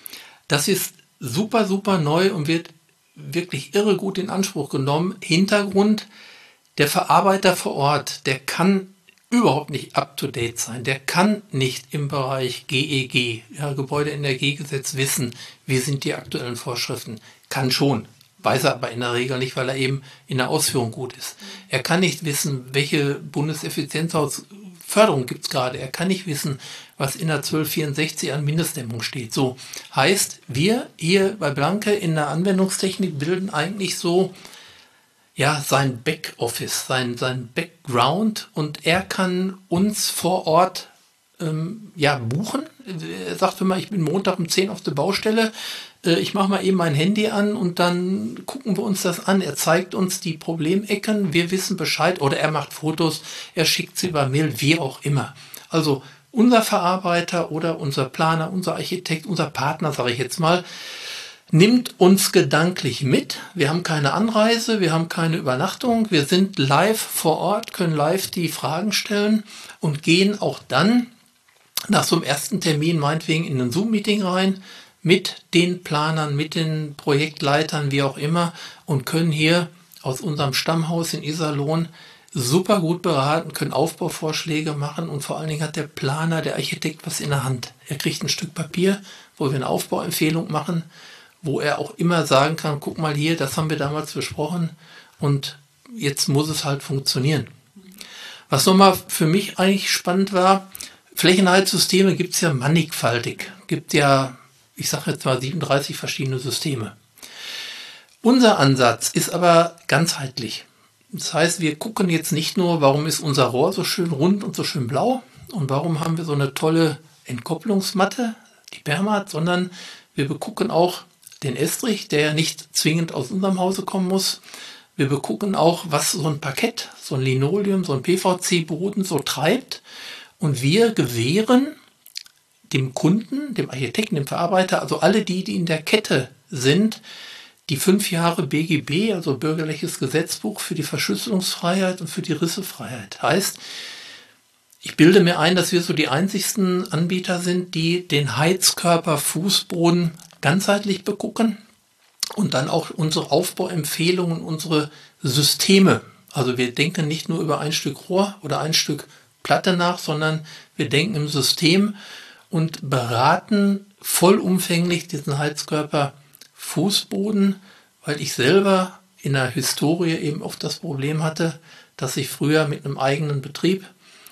Das ist super, super neu und wird wirklich irre gut in Anspruch genommen. Hintergrund, der Verarbeiter vor Ort, der kann überhaupt nicht up-to-date sein. Der kann nicht im Bereich G E G, ja, Gebäudeenergiegesetz, wissen, wie sind die aktuellen Vorschriften. Kann schon, weiß er aber in der Regel nicht, weil er eben in der Ausführung gut ist. Er kann nicht wissen, welche Bundeseffizienzhausförderung gibt es gerade. Er kann nicht wissen, was in der zwölf vierundsechzig an Mindestdämmung steht. So heißt, wir hier bei Blanke in der Anwendungstechnik bilden eigentlich so ja sein Backoffice, sein, sein Background und er kann uns vor Ort ähm, ja buchen. Er sagt immer, ich bin Montag um zehn auf der Baustelle, äh, ich mache mal eben mein Handy an und dann gucken wir uns das an. Er zeigt uns die Problemecken, wir wissen Bescheid oder er macht Fotos, er schickt sie über Mail, wie auch immer. Also unser Verarbeiter oder unser Planer, unser Architekt, unser Partner, sage ich jetzt mal, nimmt uns gedanklich mit. Wir haben keine Anreise, wir haben keine Übernachtung, wir sind live vor Ort, können live die Fragen stellen und gehen auch dann nach so einem ersten Termin meinetwegen in ein Zoom-Meeting rein mit den Planern, mit den Projektleitern, wie auch immer und können hier aus unserem Stammhaus in Iserlohn super gut beraten, können Aufbauvorschläge machen und vor allen Dingen hat der Planer, der Architekt was in der Hand. Er kriegt ein Stück Papier, wo wir eine Aufbauempfehlung machen, wo er auch immer sagen kann, guck mal hier, das haben wir damals besprochen und jetzt muss es halt funktionieren. Was nochmal für mich eigentlich spannend war, Flächenheizsysteme gibt es ja mannigfaltig, gibt ja, ich sage jetzt mal siebenunddreißig verschiedene Systeme. Unser Ansatz ist aber ganzheitlich. Das heißt, wir gucken jetzt nicht nur, warum ist unser Rohr so schön rund und so schön blau und warum haben wir so eine tolle Entkopplungsmatte, die Bermat, sondern wir begucken auch den Estrich, der ja nicht zwingend aus unserem Hause kommen muss. Wir begucken auch, was so ein Parkett, so ein Linoleum, so ein P V C-Boden so treibt. Und wir gewähren dem Kunden, dem Architekten, dem Verarbeiter, also alle die, die in der Kette sind, die fünf Jahre B G B, also Bürgerliches Gesetzbuch für die Verschlüsselungsfreiheit und für die Rissefreiheit. Heißt, ich bilde mir ein, dass wir so die einzigsten Anbieter sind, die den Heizkörper, Fußboden ganzheitlich begucken und dann auch unsere Aufbauempfehlungen, unsere Systeme. Also wir denken nicht nur über ein Stück Rohr oder ein Stück Platte nach, sondern wir denken im System und beraten vollumfänglich diesen Heizkörper Fußboden, weil ich selber in der Historie eben oft das Problem hatte, dass ich früher mit einem eigenen Betrieb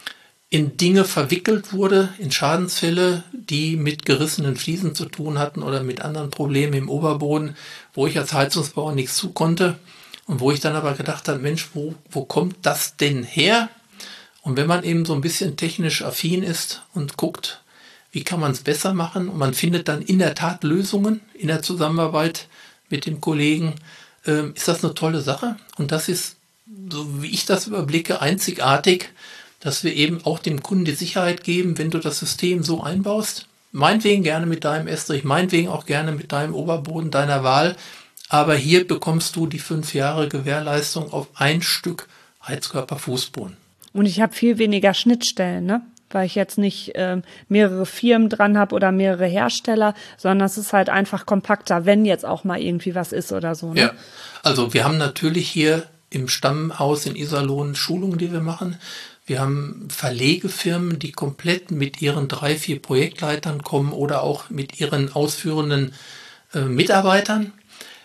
in Dinge verwickelt wurde, in Schadensfälle, die mit gerissenen Fliesen zu tun hatten oder mit anderen Problemen im Oberboden, wo ich als Heizungsbauer nichts zu konnte und wo ich dann aber gedacht habe, Mensch, wo, wo kommt das denn her? Und wenn man eben so ein bisschen technisch affin ist und guckt, wie kann man es besser machen, und man findet dann in der Tat Lösungen in der Zusammenarbeit mit dem Kollegen, äh, ist das eine tolle Sache. Und das ist, so wie ich das überblicke, einzigartig, dass wir eben auch dem Kunden die Sicherheit geben, wenn du das System so einbaust, meinetwegen gerne mit deinem Estrich, meinetwegen auch gerne mit deinem Oberboden deiner Wahl, aber hier bekommst du die fünf Jahre Gewährleistung auf ein Stück Heizkörper Fußboden. Und ich habe viel weniger Schnittstellen, ne? Weil ich jetzt nicht ähm, mehrere Firmen dran habe oder mehrere Hersteller, sondern es ist halt einfach kompakter, wenn jetzt auch mal irgendwie was ist oder so. Ne? Ja, also wir haben natürlich hier im Stammhaus in Iserlohn Schulungen, die wir machen. Wir haben Verlegefirmen, die komplett mit ihren drei, vier Projektleitern kommen oder auch mit ihren ausführenden äh, Mitarbeitern.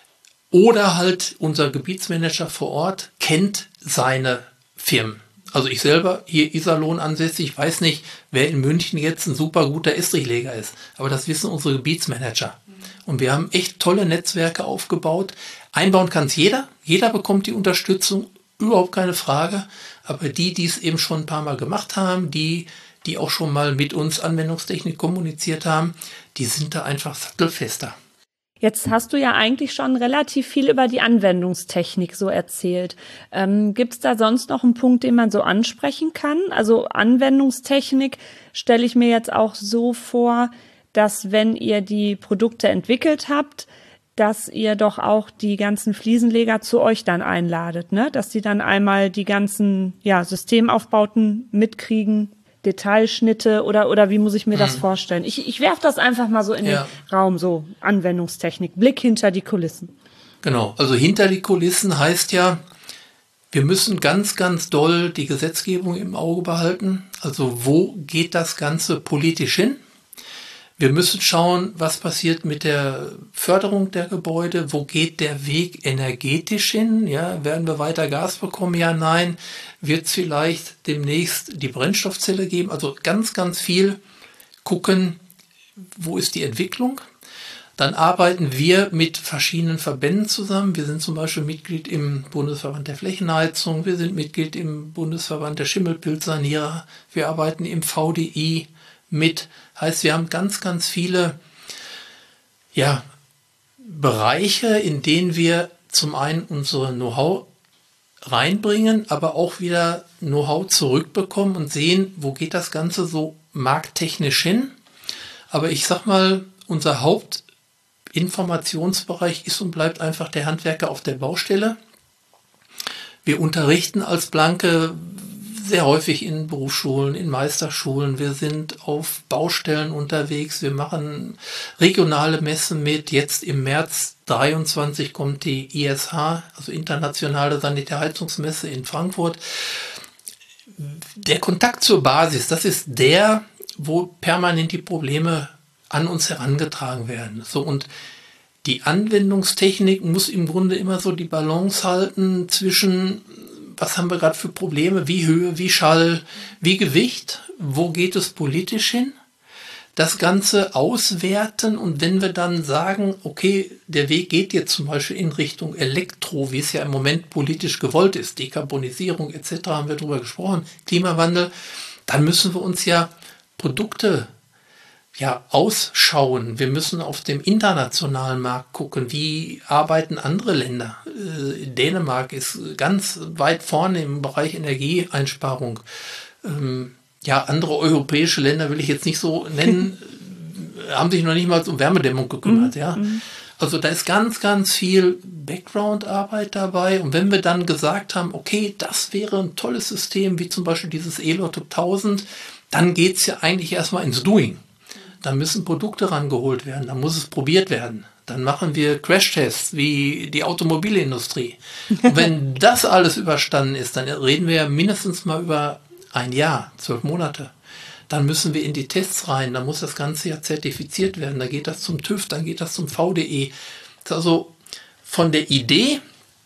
Oder halt unser Gebietsmanager vor Ort kennt seine Firmen. Also ich selber hier Iserlohn ansässig, ich weiß nicht, wer in München jetzt ein super guter Estrichleger ist. Aber das wissen unsere Gebietsmanager. Und wir haben echt tolle Netzwerke aufgebaut. Einbauen kann es jeder. Jeder bekommt die Unterstützung, überhaupt keine Frage. Aber die, die es eben schon ein paar Mal gemacht haben, die, die auch schon mal mit uns Anwendungstechnik kommuniziert haben, die sind da einfach sattelfester. Jetzt hast du ja eigentlich schon relativ viel über die Anwendungstechnik so erzählt. Ähm, gibt es da sonst noch einen Punkt, den man so ansprechen kann? Also Anwendungstechnik stelle ich mir jetzt auch so vor, dass wenn ihr die Produkte entwickelt habt, dass ihr doch auch die ganzen Fliesenleger zu euch dann einladet, ne? Dass die dann einmal die ganzen ja, Systemaufbauten mitkriegen, Detailschnitte oder oder wie muss ich mir das hm. vorstellen? Ich, ich werfe das einfach mal so in ja. den Raum, so Anwendungstechnik, Blick hinter die Kulissen. Genau, also hinter die Kulissen heißt ja, wir müssen ganz, ganz doll die Gesetzgebung im Auge behalten. Also wo geht das Ganze politisch hin? Wir müssen schauen, was passiert mit der Förderung der Gebäude, wo geht der Weg energetisch hin, ja, werden wir weiter Gas bekommen, ja, nein, wird es vielleicht demnächst die Brennstoffzelle geben, also ganz, ganz viel gucken, wo ist die Entwicklung. Dann arbeiten wir mit verschiedenen Verbänden zusammen. Wir sind zum Beispiel Mitglied im Bundesverband der Flächenheizung, wir sind Mitglied im Bundesverband der Schimmelpilzsanierer, wir arbeiten im V D I mit. Heißt, wir haben ganz, ganz viele ja, Bereiche, in denen wir zum einen unsere Know-how reinbringen, aber auch wieder Know-how zurückbekommen und sehen, wo geht das Ganze so markttechnisch hin. Aber ich sag mal, unser Hauptinformationsbereich ist und bleibt einfach der Handwerker auf der Baustelle. Wir unterrichten als Blanke sehr häufig in Berufsschulen, in Meisterschulen. Wir sind auf Baustellen unterwegs. Wir machen regionale Messen mit. Jetzt im März dreiundzwanzig kommt die I S H, also Internationale Sanitärheizungsmesse in Frankfurt. Der Kontakt zur Basis, das ist der, wo permanent die Probleme an uns herangetragen werden. So, und die Anwendungstechnik muss im Grunde immer so die Balance halten zwischen was haben wir gerade für Probleme, wie Höhe, wie Schall, wie Gewicht, wo geht es politisch hin? Das Ganze auswerten und wenn wir dann sagen, okay, der Weg geht jetzt zum Beispiel in Richtung Elektro, wie es ja im Moment politisch gewollt ist, Dekarbonisierung et cetera, haben wir drüber gesprochen, Klimawandel, dann müssen wir uns ja Produkte ja, ausschauen. Wir müssen auf dem internationalen Markt gucken, wie arbeiten andere Länder. Äh, Dänemark ist ganz weit vorne im Bereich Energieeinsparung. Ähm, ja, andere europäische Länder will ich jetzt nicht so nennen, haben sich noch nicht mal um Wärmedämmung gekümmert. Mhm. Ja. Also da ist ganz, ganz viel Background-Arbeit dabei. Und wenn wir dann gesagt haben, okay, das wäre ein tolles System, wie zum Beispiel dieses Elotop tausend, dann geht's ja eigentlich erstmal ins Doing. Da müssen Produkte rangeholt werden, da muss es probiert werden. Dann machen wir Crashtests wie die Automobilindustrie. Und wenn das alles überstanden ist, dann reden wir ja mindestens mal über ein Jahr, zwölf Monate. Dann müssen wir in die Tests rein, dann muss das Ganze ja zertifiziert werden. Da geht das zum TÜV, dann geht das zum V D E. Also von der Idee,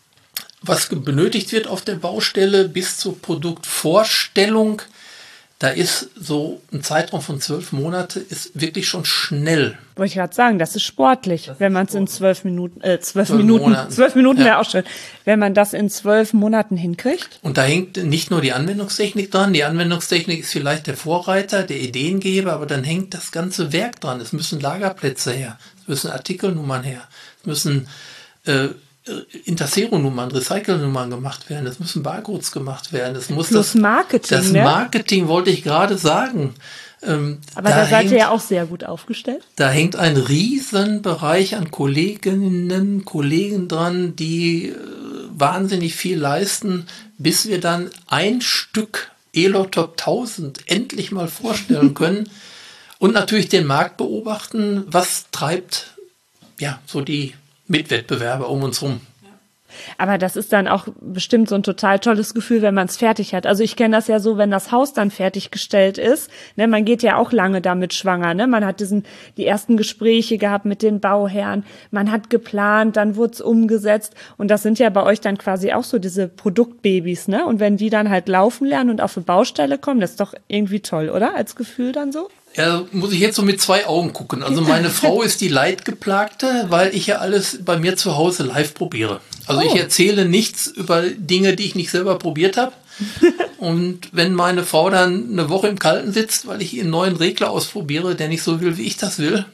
was benötigt wird auf der Baustelle, bis zur Produktvorstellung, da ist so ein Zeitraum von zwölf Monate, ist wirklich schon schnell. Wollte ich gerade sagen, das ist sportlich, das wenn man es in zwölf Minuten, äh, zwölf Minuten, Monaten. zwölf Minuten ja. wäre auch schön, wenn man das in zwölf Monaten hinkriegt. Und da hängt nicht nur die Anwendungstechnik dran, die Anwendungstechnik ist vielleicht der Vorreiter, der Ideengeber, aber dann hängt das ganze Werk dran. Es müssen Lagerplätze her, es müssen Artikelnummern her, es müssen äh, Intersero-Nummern, Recycle-Nummern gemacht werden, es müssen Barcodes gemacht werden, es muss Plus das Marketing, das ne? Marketing wollte ich gerade sagen. Ähm, Aber da, da seid hängt, ihr ja auch sehr gut aufgestellt. Da hängt ein riesen Bereich an Kolleginnen, Kollegen dran, die äh, wahnsinnig viel leisten, bis wir dann ein Stück Elotop tausend endlich mal vorstellen können und natürlich den Markt beobachten, was treibt ja so die Mitwettbewerber um uns rum. Aber das ist dann auch bestimmt so ein total tolles Gefühl, wenn man es fertig hat. Also ich kenne das ja so, wenn das Haus dann fertiggestellt ist, ne, man geht ja auch lange damit schwanger, ne, man hat diesen, die ersten Gespräche gehabt mit den Bauherren, man hat geplant, dann wurde es umgesetzt und das sind ja bei euch dann quasi auch so diese Produktbabys, ne, und wenn die dann halt laufen lernen und auf eine Baustelle kommen, das ist doch irgendwie toll, oder, als Gefühl dann so? Ja, muss ich jetzt so mit zwei Augen gucken. Also meine Frau ist die Leidgeplagte, weil ich ja alles bei mir zu Hause live probiere. Also oh. ich erzähle nichts über Dinge, die ich nicht selber probiert habe. Und wenn meine Frau dann eine Woche im Kalten sitzt, weil ich ihren neuen Regler ausprobiere, der nicht so will, wie ich das will,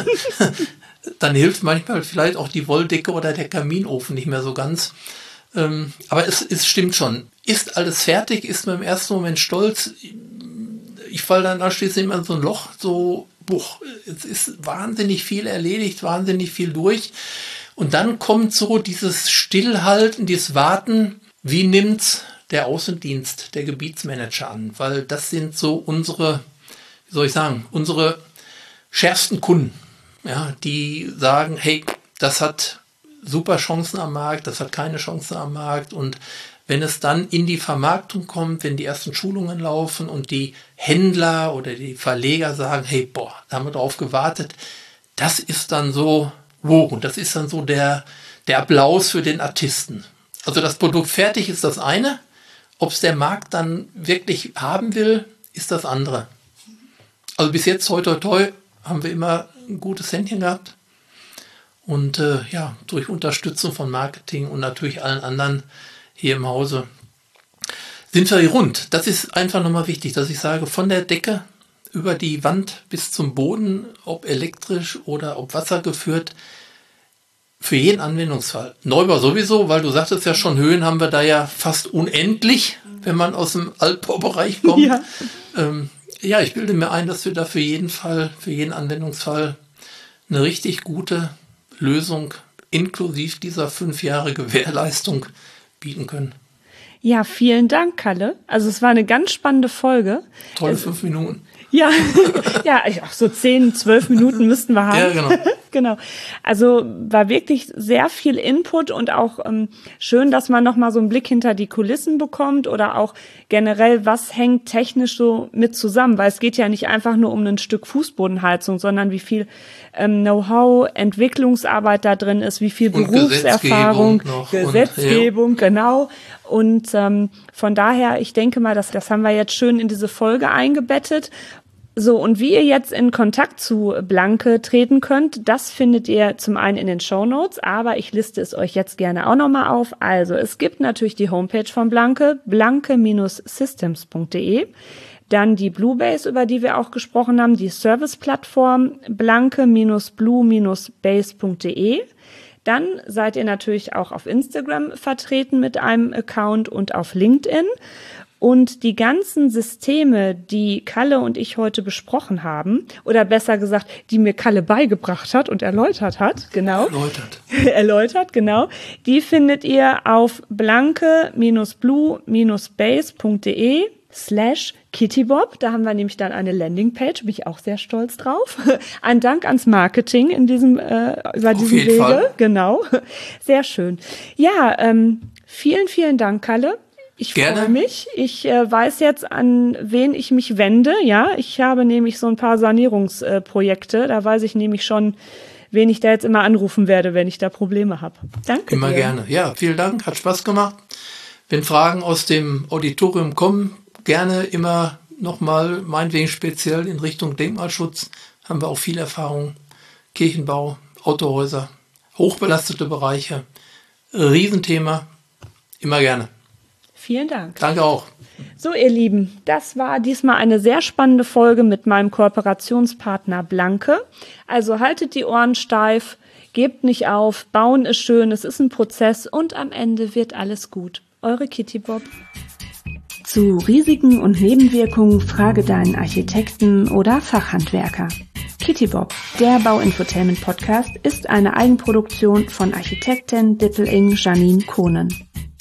dann hilft manchmal vielleicht auch die Wolldecke oder der Kaminofen nicht mehr so ganz. Aber es, es stimmt schon. Ist alles fertig, ist man im ersten Moment stolz. Ich falle dann anschließend immer in so ein Loch, so, boah, es ist wahnsinnig viel erledigt, wahnsinnig viel durch. Und dann kommt so dieses Stillhalten, dieses Warten, wie nimmt's der Außendienst, der Gebietsmanager an? Weil das sind so unsere, wie soll ich sagen, unsere schärfsten Kunden, ja, die sagen, hey, das hat super Chancen am Markt, das hat keine Chancen am Markt. Und wenn es dann in die Vermarktung kommt, wenn die ersten Schulungen laufen und die Händler oder die Verleger sagen, hey, boah, da haben wir drauf gewartet, das ist dann so, wow, und das ist dann so der, der Applaus für den Artisten. Also das Produkt fertig ist das eine, ob es der Markt dann wirklich haben will, ist das andere. Also bis jetzt, toi, toi, toi, haben wir immer ein gutes Händchen gehabt. Und äh, ja, durch Unterstützung von Marketing und natürlich allen anderen hier im Hause sind wir rund. Das ist einfach nochmal wichtig, dass ich sage, von der Decke über die Wand bis zum Boden, ob elektrisch oder ob wassergeführt, für jeden Anwendungsfall. Neubau sowieso, weil du sagtest ja schon, Höhen haben wir da ja fast unendlich, wenn man aus dem Altbaubereich kommt. Ja, ähm, ja, ich bilde mir ein, dass wir da für jeden Fall, für jeden Anwendungsfall eine richtig gute Lösung inklusive dieser fünf Jahre Gewährleistung bieten können. Ja, vielen Dank, Kalle. Also es war eine ganz spannende Folge. Tolle fünf Minuten. Ja, ja, auch so zehn, zwölf Minuten müssten wir haben. Ja, genau. Genau. Also war wirklich sehr viel Input und auch ähm, schön, dass man nochmal so einen Blick hinter die Kulissen bekommt oder auch generell, was hängt technisch so mit zusammen, weil es geht ja nicht einfach nur um ein Stück Fußbodenheizung, sondern wie viel ähm, Know-how, Entwicklungsarbeit da drin ist, wie viel und Berufserfahrung, Gesetzgebung, noch Gesetzgebung und, ja. genau. Und ähm, von daher, ich denke mal, das, das haben wir jetzt schön in diese Folge eingebettet. So, und wie ihr jetzt in Kontakt zu Blanke treten könnt, das findet ihr zum einen in den Shownotes, aber ich liste es euch jetzt gerne auch nochmal auf. Also, es gibt natürlich die Homepage von Blanke, blanke Bindestrich systems punkt de. Dann die Bluebase, über die wir auch gesprochen haben, die Service-Plattform blanke Bindestrich blue base punkt de. Dann seid ihr natürlich auch auf Instagram vertreten mit einem Account und auf LinkedIn. Und die ganzen Systeme, die Kalle und ich heute besprochen haben, oder besser gesagt, die mir Kalle beigebracht hat und erläutert hat, genau. Erläutert. erläutert, genau. Die findet ihr auf blanke Bindestrich blue base punkt de slash kittybob. Da haben wir nämlich dann eine Landingpage, bin ich auch sehr stolz drauf. Ein Dank ans Marketing in diesem, äh, über diesen Wege. Fall. Genau. Sehr schön. Ja, ähm, vielen, vielen Dank, Kalle. Ich freue mich. Ich äh, weiß jetzt, an wen ich mich wende. Ja, ich habe nämlich so ein paar Sanierungsprojekte. Äh, da weiß ich nämlich schon, wen ich da jetzt immer anrufen werde, wenn ich da Probleme habe. Danke Immer dir. gerne. Ja, vielen Dank. Hat Spaß gemacht. Wenn Fragen aus dem Auditorium kommen, gerne immer nochmal, meinetwegen speziell in Richtung Denkmalschutz. Haben wir auch viel Erfahrung. Kirchenbau, Autohäuser, hochbelastete Bereiche. Riesenthema. Immer gerne. Vielen Dank. Danke auch. So, ihr Lieben, das war diesmal eine sehr spannende Folge mit meinem Kooperationspartner Blanke. Also haltet die Ohren steif, gebt nicht auf, bauen ist schön, es ist ein Prozess und am Ende wird alles gut. Eure Kitty Bob. Zu Risiken und Nebenwirkungen frage deinen Architekten oder Fachhandwerker. Kitty Bob, der Bauinfotainment Podcast, ist eine Eigenproduktion von Architektin Dippel-Ing Janine Kohnen.